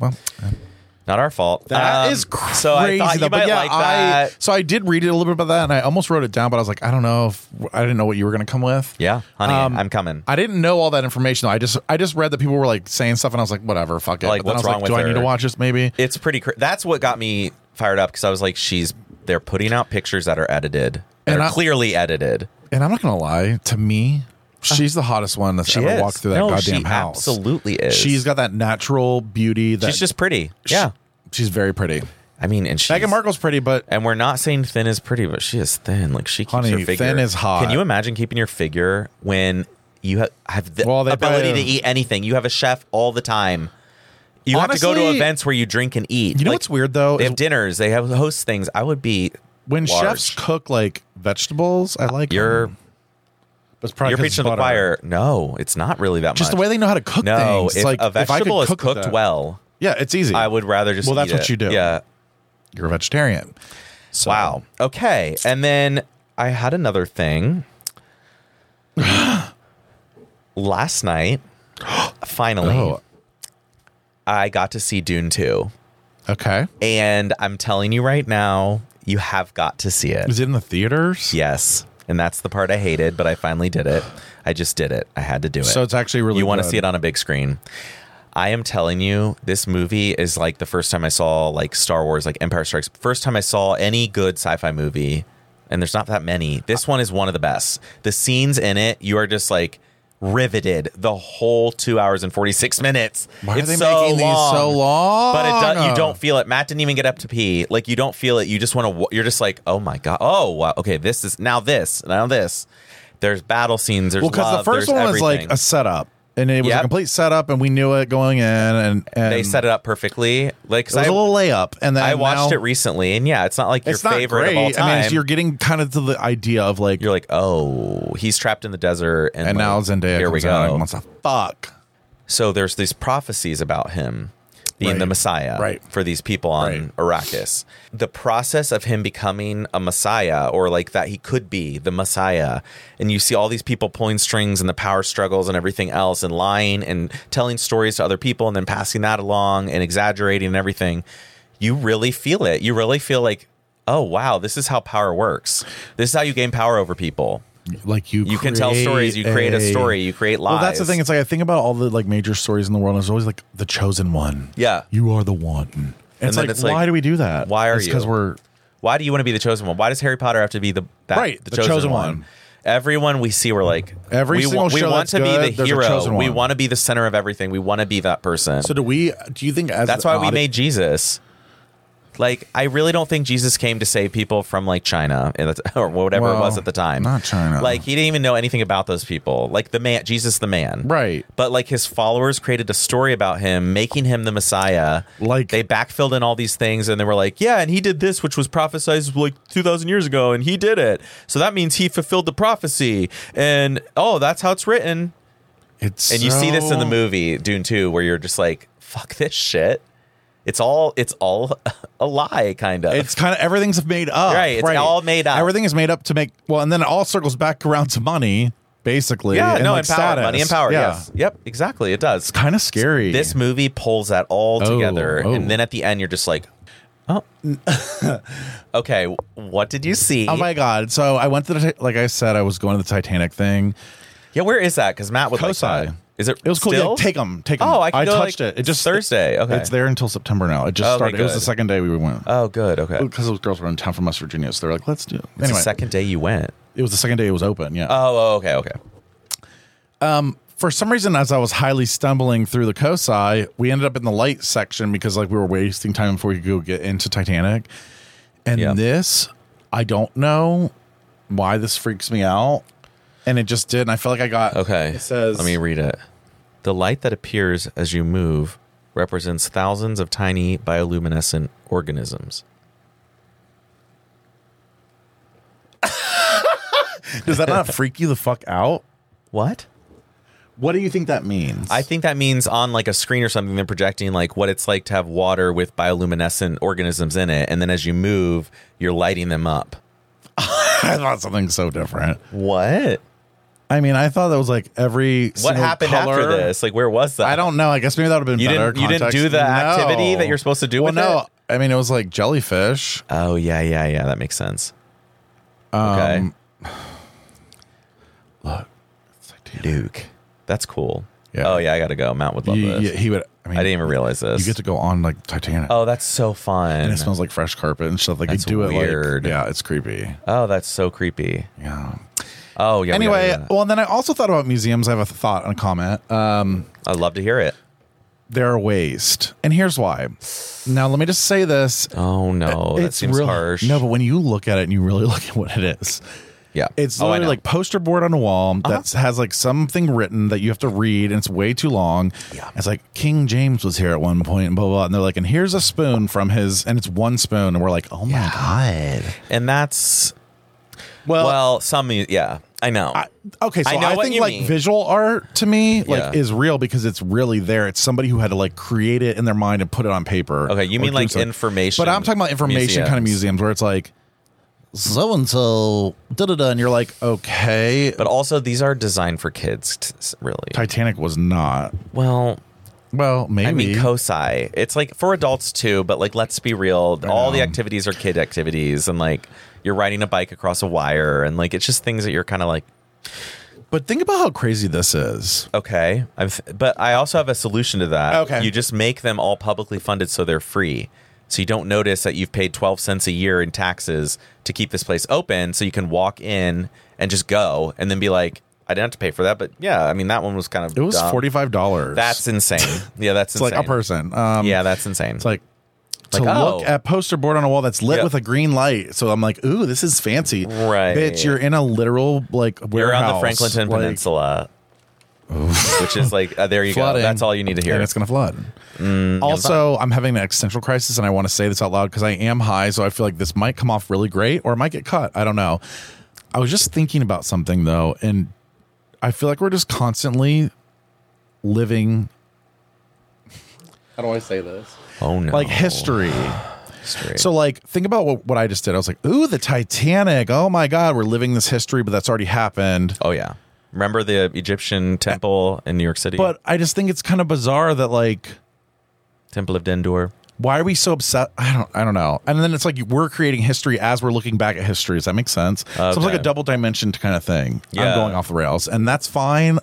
Not our fault. That is crazy. So I thought you might like that. So I did read it a little bit about that, and I almost wrote it down, but I was like, I don't know if I didn't know what you were gonna come with. Yeah, honey, I'm coming. I didn't know all that information though. I just read that people were like saying stuff, and I was like, whatever, fuck it. Like, what's wrong with do her? I need to watch this? Maybe it's pretty. That's what got me fired up because I was like, they're putting out pictures that are edited, that are clearly edited. And I'm not gonna lie, to me, she's the hottest one that's ever walked through that goddamn house. Absolutely is. She's got that natural beauty. That she's just pretty. Yeah, she's very pretty. I mean, and Meghan Markle's pretty, and we're not saying thin is pretty, but she is thin. Like she keeps her figure. Thin is hot. Can you imagine keeping your figure when you have the ability to eat anything? You have a chef all the time. You have to go to events where you drink and eat. You know what's weird though? They have dinners. They have host things. I would be when chefs cook like vegetables. I like you're preaching to the choir. No, it's not really that much. Just the way they know how to cook things. If a vegetable is cooked well, yeah, it's easy. I would rather just. Well, that's what you do. Yeah, you're a vegetarian. So. Wow. Okay, and then I had another thing. Last night, finally, I got to see Dune 2. Okay. And I'm telling you right now, you have got to see it. Is it in the theaters? Yes. And that's the part I hated, but I finally did it. I just did it. I had to do it. So it's actually really You want to see it on a big screen. I am telling you, this movie is like the first time I saw like Star Wars, like Empire Strikes. First time I saw any good sci-fi movie, and there's not that many. This one is one of the best. The scenes in it, you are just like riveted the whole 2 hours and 46 minutes. Why are they making these so long? But you don't feel it. Matt didn't even get up to pee. Like you don't feel it. You just want to. You're just like, oh my god. Oh wow. Okay, this is now this. There's battle scenes. There's because the first one was like a setup. And it was a complete setup, and we knew it going in, and they set it up perfectly. Like it was a little layup, and then I watched it recently, and yeah, it's not like your favorite of all time. I mean, you're getting kind of to the idea of like you're like, oh, he's trapped in the desert, and now like, Zendaya here we go. Wants to fuck. So there's these prophecies about him being the Messiah for these people on Arrakis. The process of him becoming a Messiah, or like that he could be the Messiah, and you see all these people pulling strings and the power struggles and everything else, and lying and telling stories to other people and then passing that along and exaggerating and everything. You really feel it. You really feel like, oh wow, this is how power works. This is how you gain power over people. Like you can tell stories. You create a story. You create lies. Well, that's the thing. It's like I think about all the like major stories in the world. And there's always like the chosen one. Yeah, you are the one. And it's like, why do we do that? Why are you? Because Why do you want to be the chosen one? Why does Harry Potter have to be the chosen one? Everyone we see, we're like we want to be the hero. We want to be the center of everything. We want to be that person. So do you think that's why we made Jesus? Like, I really don't think Jesus came to save people from, like, China or whatever it was at the time. Not China. Like, he didn't even know anything about those people. Like, Jesus the man. Right. But, like, his followers created a story about him, making him the Messiah. Like, they backfilled in all these things, and they were like, yeah, and he did this, which was prophesied, like, 2,000 years ago, and he did it. So that means he fulfilled the prophecy. And, that's how it's written. You see this in the movie, Dune 2, where you're just like, fuck this shit. It's all a lie, kind of. It's kind of everything's made up. Right. It's all made up. Everything is made up to make, and then it all circles back around to money, basically. Yeah, and and power. Money and power, yes. Yep, exactly. It does. It's kind of scary. This movie pulls that all together. And then at the end, you're just like, Oh. Okay, what did you see? Oh my God. So I went to like I said, I was going to the Titanic thing. Yeah, where is that? Because Matt would like that. Is it was cool. still? Yeah, take them. Oh, I touched it. It just Thursday. Okay. It's there until September now. It just started. Good. It was the second day we went. Oh, good. Okay. Because those girls were in town from West Virginia. So they're like, let's do it. Anyway. The second day you went? It was the second day it was open. Yeah. Oh, okay. For some reason, as I was highly stumbling through the Kosai, we ended up in the light section because like we were wasting time before we could go get into Titanic. And this, I don't know why this freaks me out. And it just did. And I feel like I got... Okay. It says... Let me read it. The light that appears as you move represents thousands of tiny bioluminescent organisms. Does that not freak you the fuck out? What? What do you think that means? I think that means on like a screen or something, they're projecting like what it's like to have water with bioluminescent organisms in it. And then as you move, you're lighting them up. I thought something so different. What? I mean, I thought that was like every What happened color. After this? Like, where was that? I don't know. I guess maybe that would have been better. You didn't do the activity that you're supposed to do with it? I mean, it was like jellyfish. Oh, yeah. That makes sense. Okay. Look. Luke. That's cool. Yeah. Oh, yeah, I got to go. Matt would love this. Yeah, he would. I mean, I didn't even realize this. You get to go on like Titanic. Oh, that's so fun. And it smells like fresh carpet and stuff. Like that's you do weird. it like, yeah, it's creepy. Oh, that's so creepy. Yeah. Oh, yeah. Anyway, well, then I also thought about museums. I have a thought and a comment. I'd love to hear it. They're a waste. And here's why. Now, let me just say this. Oh, no. That seems harsh. No, but when you look at it and you really look at what it is. Yeah. It's literally like poster board on a wall that has like something written that you have to read and it's way too long. Yeah. It's like King James was here at one point and blah, blah, blah. And they're like, and here's a spoon from his, and it's one spoon. And we're like, oh my God. And that's, well, yeah, I know. Okay, so I think like visual art to me like is real because it's really there. It's somebody who had to like create it in their mind and put it on paper. Okay, you mean like information. But I'm talking about information kind of museums where it's like, so and so, and you're like, okay. But also, these are designed for kids, really. Titanic was not. Well, maybe. I mean, Kosai. It's like for adults too, but like, let's be real. All the activities are kid activities, and like, you're riding a bike across a wire, and like, it's just things that you're kind of like. But think about how crazy this is. Okay, but I also have a solution to that. Okay, you just make them all publicly funded so they're free. So you don't notice that you've paid 12 cents a year in taxes to keep this place open so you can walk in and just go and then be like, I didn't have to pay for that. But yeah, I mean, that one was kind of It was dumb. $45. That's insane. Yeah, that's insane. It's like a person. Yeah, that's insane. It's like to look at poster board on a wall that's lit with a green light. So I'm like, ooh, this is fancy. Right. Bitch, you're in a literal like warehouse. You're on the Franklinton Peninsula. Which is like, there you flooding. go. That's all you need to hear. And it's going to flood. Also, I'm having an existential crisis, and I want to say this out loud because I am high, so I feel like this might come off really great, or it might get cut. I don't know. I was just thinking about something, though, and I feel like we're just constantly living... How do I say this? Oh, no. Like history. So, like, think about what I just did. I was like, ooh, the Titanic. Oh, my God, we're living this history, but that's already happened. Oh, yeah. Remember the Egyptian temple in New York City? But I just think it's kind of bizarre that like Temple of Dendur. Why are we so upset? I don't know. And then it's like we're creating history as we're looking back at history. Does that make sense? Okay. So it's like a double dimension kind of thing. Yeah. I'm going off the rails, and that's fine.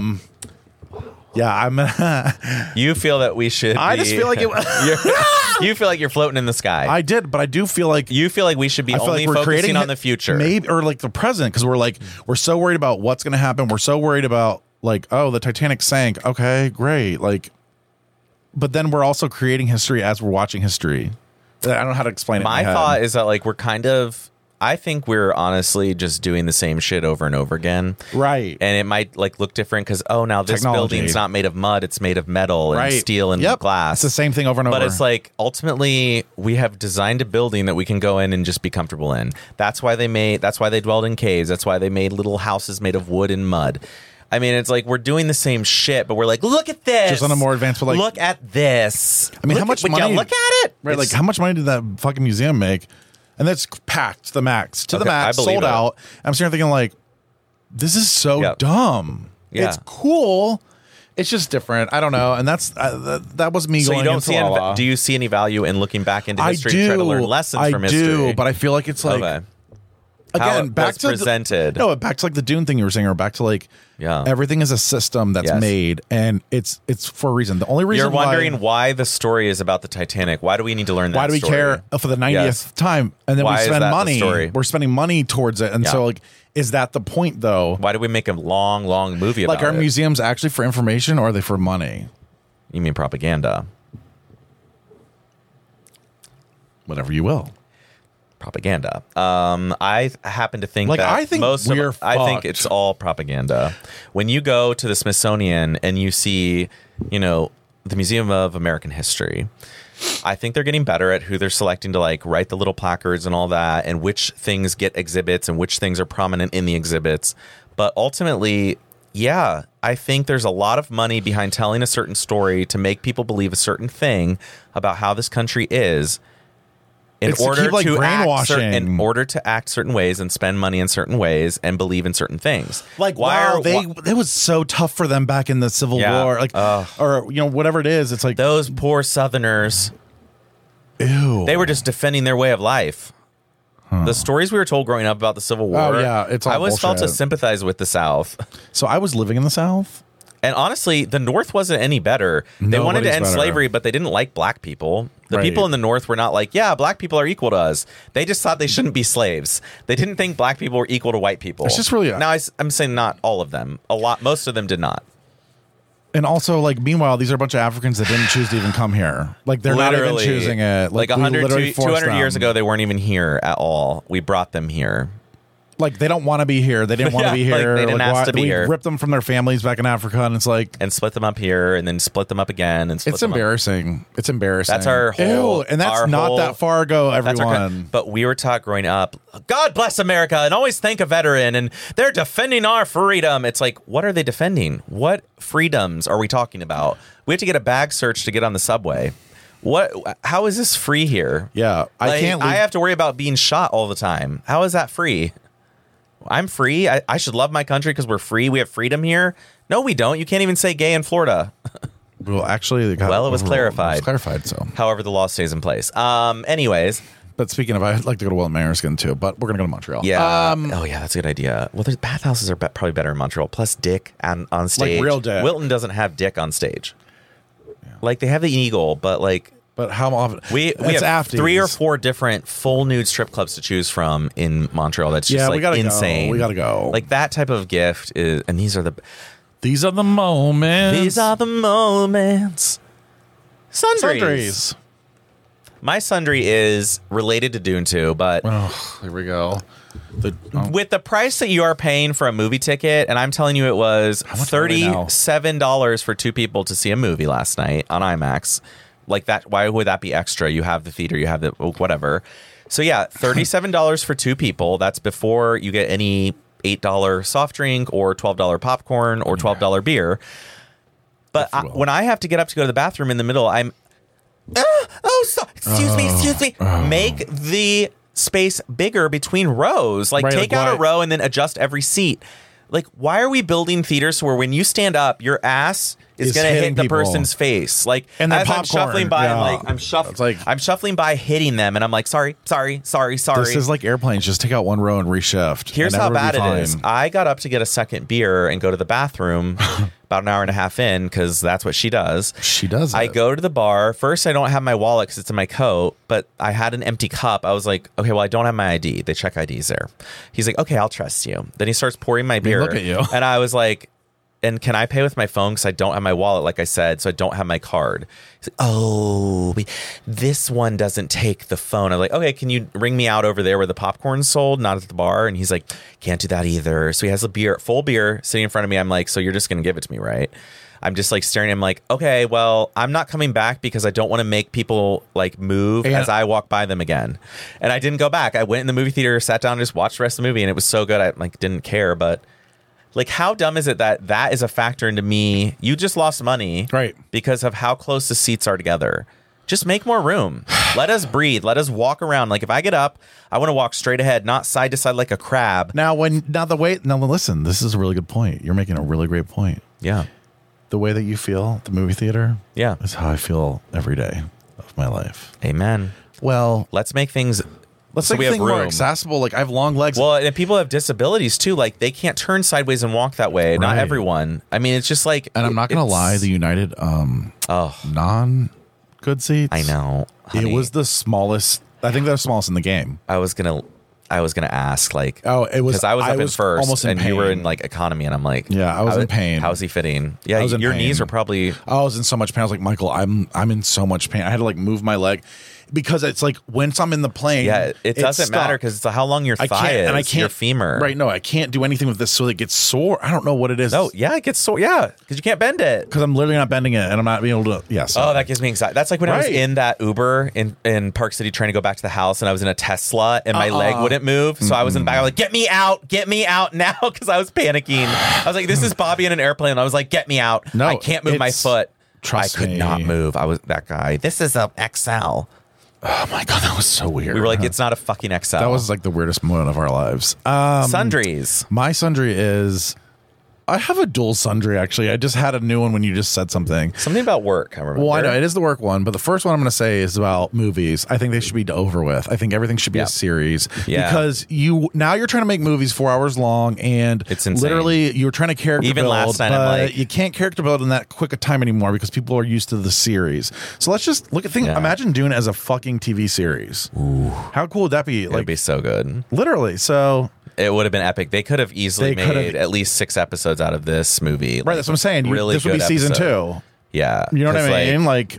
Yeah, You feel that we should. Just feel like you feel like you're floating in the sky. I did, but I do feel like you feel like we should be only like focusing on the future, maybe, or like the present, because we're so worried about what's going to happen. We're so worried about like, oh, the Titanic sank. Okay, great. Like, but then we're also creating history as we're watching history. I don't know how to explain it. My thought is that like we're kind of. I think we're honestly just doing the same shit over and over again. Right. And it might like look different because, oh, now this building's not made of mud. It's made of metal and steel and glass. It's the same thing over and over. But it's like ultimately we have designed a building that we can go in and just be comfortable in. That's why they dwelled in caves. That's why they made little houses made of wood and mud. I mean, it's like we're doing the same shit, but we're like, look at this. Just on a more advanced, but like, look at this. I mean, how much money? Look at it. Right. Like, how much money did that fucking museum make? And that's packed to the max, sold out. I'm sitting there thinking like, this is so dumb. Yeah. It's cool. It's just different. I don't know, and that's that was me. So going you don't into see Lala. do you see any value in looking back into history to try to learn lessons from history? I do, but I feel like it's like again back to presented. Back to like the Dune thing you were saying, or back to like everything is a system that's made, and it's for a reason. The only reason you're wondering why the story is about the Titanic. Why do we need to learn that? Why do we care for the 90th time? And then we spend money. We're spending money towards it, and so like. Is that the point, though? Why do we make a long movie about it? Like, are museums actually for information, or are they for money? You mean propaganda? Whatever you will. Propaganda. I happen to think that I think I think it's all propaganda. When you go to the Smithsonian and you see, the Museum of American History, I think they're getting better at who they're selecting to like write the little placards and all that, and which things get exhibits and which things are prominent in the exhibits. But ultimately, I think there's a lot of money behind telling a certain story to make people believe a certain thing about how this country is in order to act certain ways and spend money in certain ways and believe in certain things. Like, it was so tough for them back in the Civil War, like, or whatever it is. It's like those poor Southerners. Ew. They were just defending their way of life. The stories we were told growing up about the Civil War. It's all I always felt to bullshit. sympathize with the South. So I was living in the South. And honestly, the North wasn't any better. They wanted to end slavery, but they didn't like black people. The people in the North were not like, black people are equal to us. They just thought they shouldn't be slaves. They didn't think black people were equal to white people. It's just really... Now, I'm saying not all of them. Most of them did not. And also, like, meanwhile, these are a bunch of Africans that didn't choose to even come here. Like, they're not even choosing it. Like 200 years ago, they weren't even here at all. We brought them here. Like, they don't want to be here. They didn't want to be here. They didn't ask to be here. We ripped them from their families back in Africa, and it's like... And split them up here, and then split them up again, and split It's embarrassing. It's embarrassing. That's our whole... Ew, and that's not that far ago, everyone. But we were taught growing up, God bless America, and always thank a veteran, and they're defending our freedom. It's like, what are they defending? What freedoms are we talking about? We have to get a bag search to get on the subway. How is this free here? Yeah, I have to worry about being shot all the time. How is that free? I'm free. I should love my country because we're free. We have freedom here. No, we don't. You can't even say gay in Florida. Well, actually, it was clarified. It was clarified. So, however, the law stays in place. Anyways, but speaking of, I'd like to go to Wilton Manor Skin too. But we're gonna go to Montreal. Yeah. That's a good idea. Well, there's bathhouses are probably better in Montreal. Plus, Dick on stage. Like real Dick. Wilton doesn't have Dick on stage. Yeah. Like they have the Eagle, but like. But how often? We have 3 or 4 different full nude strip clubs to choose from in Montreal. That's just insane. We gotta go. Like that type of gift is, and these are the moments. These are the moments. Sundries. My sundry is related to Dune 2, but here we go. With the price that you are paying for a movie ticket, and I'm telling you, it was $37 for 2 people to see a movie last night on IMAX. Like that, why would that be extra? You have the theater, you have the whatever. So yeah, $37 for 2 people. That's before you get any $8 soft drink or $12 popcorn or $12 beer. But when I have to get up to go to the bathroom in the middle, I'm excuse me. Make the space bigger between rows. Like take out a row and then adjust every seat. Like, why are we building theaters where when you stand up, your ass is going to hit the person's face? Like, and as I'm shuffling by, I'm shuffling by, hitting them, and I'm like, sorry. This is like airplanes. Just take out one row and reshift. Here's how bad it is. I got up to get a second beer and go to the bathroom about an hour and a half in, because that's what she does. She does. I go to the bar. First, I don't have my wallet because it's in my coat, but I had an empty cup. I was like, okay, well, I don't have my ID. They check IDs there. He's like, okay, I'll trust you. Then he starts pouring my beer. Look at you. And I was like, and can I pay with my phone? Because I don't have my wallet, like I said, so I don't have my card. He's like, oh, this one doesn't take the phone. I'm like, okay, can you ring me out over there where the popcorn's sold, not at the bar? And he's like, can't do that either. So he has a full beer sitting in front of me. I'm like, so you're just going to give it to me, right? I'm just like staring at him like, okay, well, I'm not coming back because I don't want to make people like move as I walk by them again. And I didn't go back. I went in the movie theater, sat down, and just watched the rest of the movie, and it was so good. I like didn't care, but like, how dumb is it that is a factor into me? You just lost money, right? Because of how close the seats are together. Just make more room. Let us breathe. Let us walk around. Like if I get up, I want to walk straight ahead, not side to side like a crab. Now listen, this is a really good point. You're making a really great point. Yeah. the way that you feel at the movie theater, is how I feel every day of my life. Amen. Well, let's make things. Let's make things more accessible. Like I have long legs. Well, and people have disabilities too. Like they can't turn sideways and walk that way. Right. Not everyone. I mean, it's just like. And I'm not gonna lie, the United non-good seats. I know. Honey. It was the smallest. I think they're the smallest in the game. I was gonna ask like, it was because I was up in first, almost in and pain. you were in like economy, and I'm like, I was in pain. How's he fitting? Yeah, your knees are probably. I was in so much pain. I was like, Michael, I'm in so much pain. I had to like move my leg. Because it's like once I'm in the plane, it doesn't matter because it's how long your thigh is, and I can't, your femur. Right? No, I can't do anything with this, so it gets sore. I don't know what it is. Oh, yeah, it gets sore. Yeah, because you can't bend it. Because I'm literally not bending it, and I'm not being able to. Yeah. Oh, that gives me anxiety. That's like when I was in that Uber in Park City trying to go back to the house, and I was in a Tesla, and my leg wouldn't move, so I was in the back. I was like, "Get me out now!" Because I was panicking. I was like, "This is Bobby in an airplane." And I was like, "Get me out! No, I can't move my foot." I could not move. I was that guy. This is a XL. Oh my God, that was so weird. We were like, it's not a fucking XL. That was like the weirdest moment of our lives. Sundries. My sundry is, I have a dual sundry actually. I just had a new one when you just said something. Something about work, I remember. Well, I know, it is the work one, but the first one I'm going to say is about movies. I think they should be over with. I think everything should be a series. Yeah. Because now you're trying to make movies 4 hours long, and it's insane. Literally you're trying to character build, last night, but you can't character build in that quick a time anymore because people are used to the series. So let's just imagine doing it as a fucking TV series. Ooh. How cool would that be? It'd be so good. Literally. So it would have been epic. They could have easily made at least 6 episodes out of this movie. Right, that's what I'm saying. This would be season 2. Yeah. You know what I mean? Like,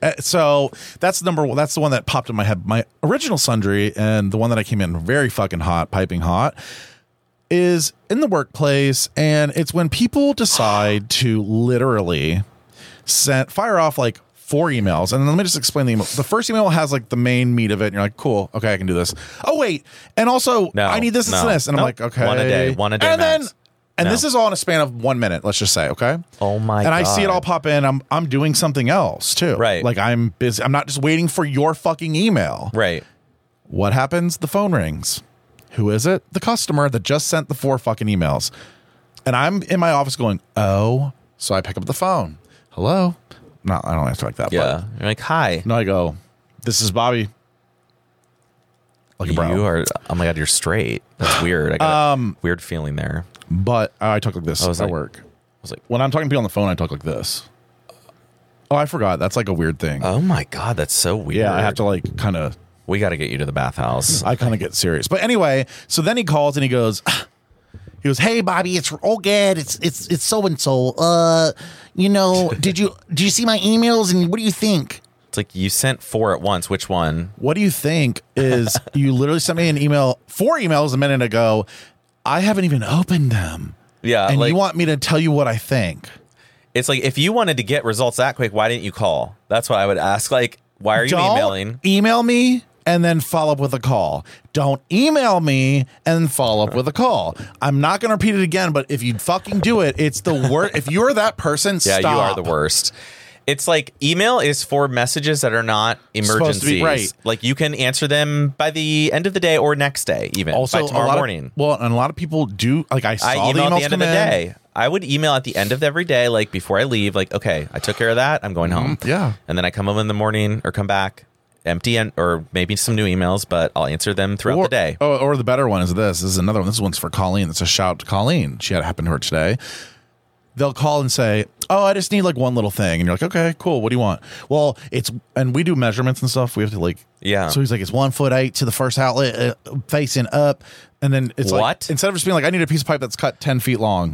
so that's the one that popped in my head. My original sundry, and the one that I came in very fucking hot, piping hot, is in the workplace. And it's when people decide to literally fire off like 4 emails. And let me just explain the email. The first email has like the main meat of it. And you're like, cool. Okay, I can do this. Oh, wait. And also, I need this and this. And I'm like, okay. One a day max. And this is all in a span of 1 minute, let's just say, okay? Oh my God. And I see it all pop in. I'm doing something else too. Right. Like I'm busy. I'm not just waiting for your fucking email. Right. What happens? The phone rings. Who is it? The customer that just sent the 4 fucking emails. And I'm in my office going, oh. So I pick up the phone. Hello? No, I don't answer like that. Yeah. You're like, hi. No, I go, this is Bobby. Like a bro. You are, oh my God, you're straight. That's weird. I got a weird feeling there. But I talk like this at work. I was like, when I'm talking to people on the phone, I talk like this. Oh, I forgot. That's like a weird thing. Oh my God, that's so weird. Yeah, I have to like kind of. We got to get you to the bathhouse. I kind of get serious. But anyway, so then he calls and he goes, hey Bobby, it's all good. It's so and so. Did you see my emails and what do you think? It's like you sent 4 at once. Which one? What do you think is you literally sent me an email, 4 emails a minute ago. I haven't even opened them. Yeah. And you want me to tell you what I think. It's like, if you wanted to get results that quick, why didn't you call? That's what I would ask. Like, why are you emailing? Email me and then follow up with a call. Don't email me and follow up with a call. I'm not going to repeat it again, but if you fucking do it, it's the worst. If you're that person, stop. Yeah, you are the worst. It's like email is for messages that are not emergencies. Right. Like you can answer them by the end of the day or next day, even also by tomorrow morning. And a lot of people do. Like I saw email the emails at the end of the day. I would email at the end of every day, like before I leave. Like, okay, I took care of that. I'm going home. Yeah, and then I come home in the morning or come back empty or maybe some new emails, but I'll answer them throughout the day. Or the better one is this. This is another one. This one's for Colleen. It's a shout out to Colleen. She had it happen to her today. They'll call and say, oh, I just need like one little thing. And you're like, okay, cool. What do you want? Well, and we do measurements and stuff. We have to So he's like, it's 1'8" to the first outlet facing up. And then it's like, instead of just being like, I need a piece of pipe that's cut 10 feet long,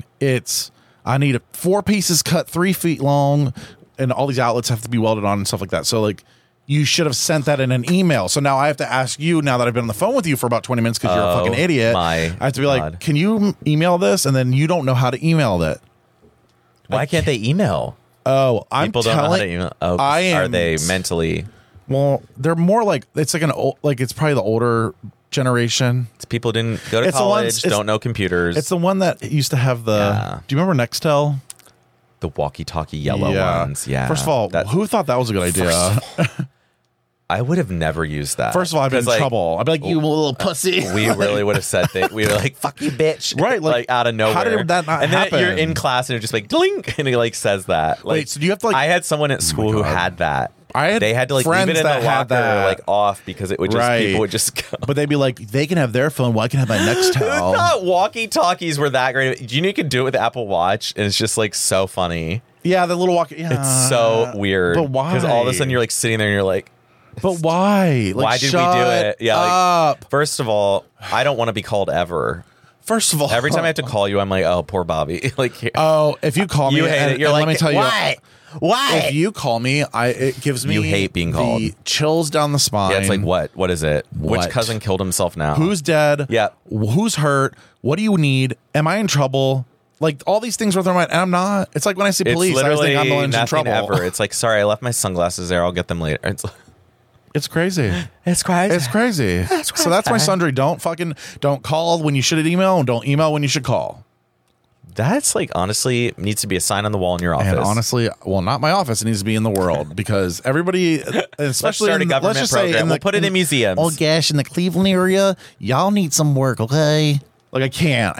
I need 4 pieces cut 3 feet long. And all these outlets have to be welded on and stuff like that. So like, you should have sent that in an email. So now I have to ask you, now that I've been on the phone with you for about 20 minutes because you're a fucking idiot. I have to be like, can you email this? And then you don't know how to email that. Why can't they email? Oh, people don't know how to email. Oh, are they mentally? Well, they're more like it's like it's probably the older generation. It's people didn't go to college, don't know computers. It's the one that used to have the. Yeah. Do you remember Nextel? The walkie-talkie yellow ones. Yeah. First of all, who thought that was a good idea? I would have never used that. First of all, I'd be in trouble. I'd be like, you little pussy. We really would have said things. We were like, fuck you, bitch. Right. Like out of nowhere. How did that not happen? And then you're in class and you're just like, dlink, and he like says that. Like, wait, so do you have to like... I had someone at school who had that. They had to like leave it in the locker like off because it would just people would just go. But they'd be like, they can have their phone, well I can have my Nextel. I thought walkie-talkies were that great. You could do it with the Apple Watch, and it's just like so funny. Yeah, the little walkie. Yeah. It's so weird. But why? Because all of a sudden you're like sitting there and you're like, but why? Like, why did we do it? Yeah. Like, first of all, I don't want to be called ever. First of all, every time I have to call you, I'm like, oh, poor Bobby. Like, oh, if you call me, you hate it. You're like, let me tell you, why? Why? If you call me, it gives me you hate being called. The chills down the spine. Yeah, it's like what? What is it? What? Which cousin killed himself now? Who's dead? Yeah. Who's hurt? What do you need? Am I in trouble? Like all these things were through my mind, and I'm not. It's like when I see police, I think I'm in trouble. Ever. It's like, sorry, I left my sunglasses there. I'll get them later. It's crazy. It's crazy. It's crazy. So that's my sundry. Don't call when you should email, and don't email when you should call. That's like honestly needs to be a sign on the wall in your office. And honestly, well, not my office. It needs to be in the world because everybody, especially let's just say we'll put it in museums. Oh gosh, in the Cleveland area, y'all need some work, okay? Like I can't.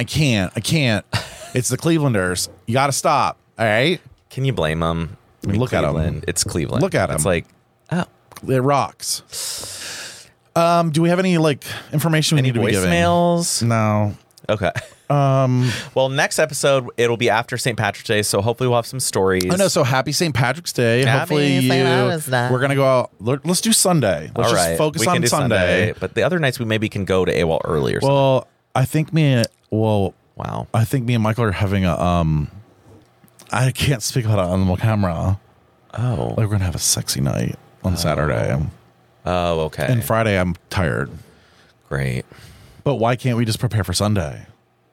It's the Clevelanders. You got to stop. All right. Can you blame them? I mean, look Cleveland. at them. It's Cleveland. Look at them. It's like, oh, it rocks. Do we have any like information we need to be giving? Voicemails? No. Okay. Well, next episode it'll be after St. Patrick's Day, so hopefully we'll have some stories. I know. So happy St. Patrick's Day. Hopefully we're gonna go out. Let's do Sunday. Let's just focus on Sunday. But the other nights we maybe can go to AWOL early or something. Well, I think wow. I think me and Michael are having a I can't speak about it on the camera. Oh, like we're gonna have a sexy night on Saturday. Oh, okay. And Friday I'm tired. Great. But why can't we just prepare for Sunday?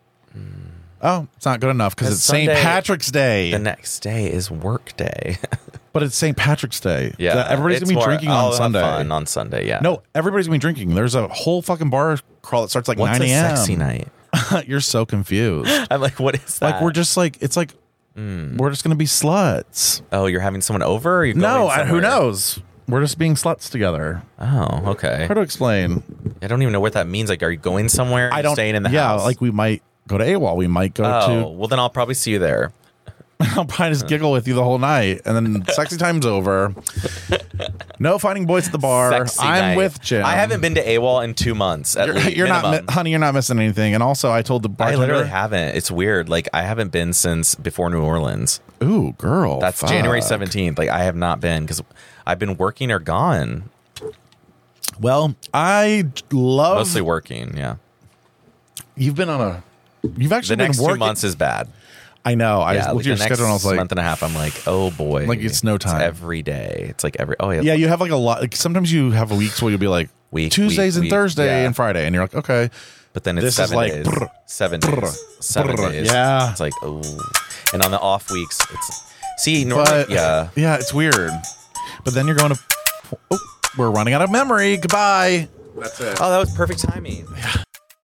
Oh, it's not good enough because it's St. Patrick's Day. The next day is work day. But it's St. Patrick's Day. Yeah. Everybody's going to be drinking on Sunday. Fun on Sunday, yeah. No, everybody's going to be drinking. There's a whole fucking bar crawl that starts like 9 a.m. What's a sexy night? You're so confused. I'm like, what is that? Like, we're just like, it's like, we're just going to be sluts. Oh, you're having someone over? Or you're no, who knows? We're just being sluts together. Oh, okay. Hard to explain. I don't even know what that means. Like, are you going somewhere? I don't. Staying in the house? Yeah, like we might go to AWOL. We might go to. Well, then I'll probably see you there. I'll probably just giggle with you the whole night, and then sexy time's over. No finding boys at the bar. I'm with Jim. I haven't been to AWOL in 2 months. You're not, honey. You're not missing anything. And also, I told the bartender. I literally haven't. It's weird. Like I haven't been since before New Orleans. Ooh, girl. That's January 17th. Like I have not been because I've been working or gone. Well, I love mostly working. Yeah. You've been on a. You've actually the next been working. 2 months is bad. I know. Yeah, I looked at your schedule and I was like, month and a half. I'm like, oh boy, like it's no time. It's every day. It's like every. Oh yeah. Yeah, you have like a lot. Like sometimes you have weeks where you'll be like Tuesdays and Thursday and Friday, and you're like, okay. But then it's 7 days. 7 days. 7 days. Yeah. It's like oh, and on the off weeks, it's normally yeah, it's weird. But then you're going to. Oh, we're running out of memory. Goodbye. That's it. Oh, that was perfect timing. Yeah.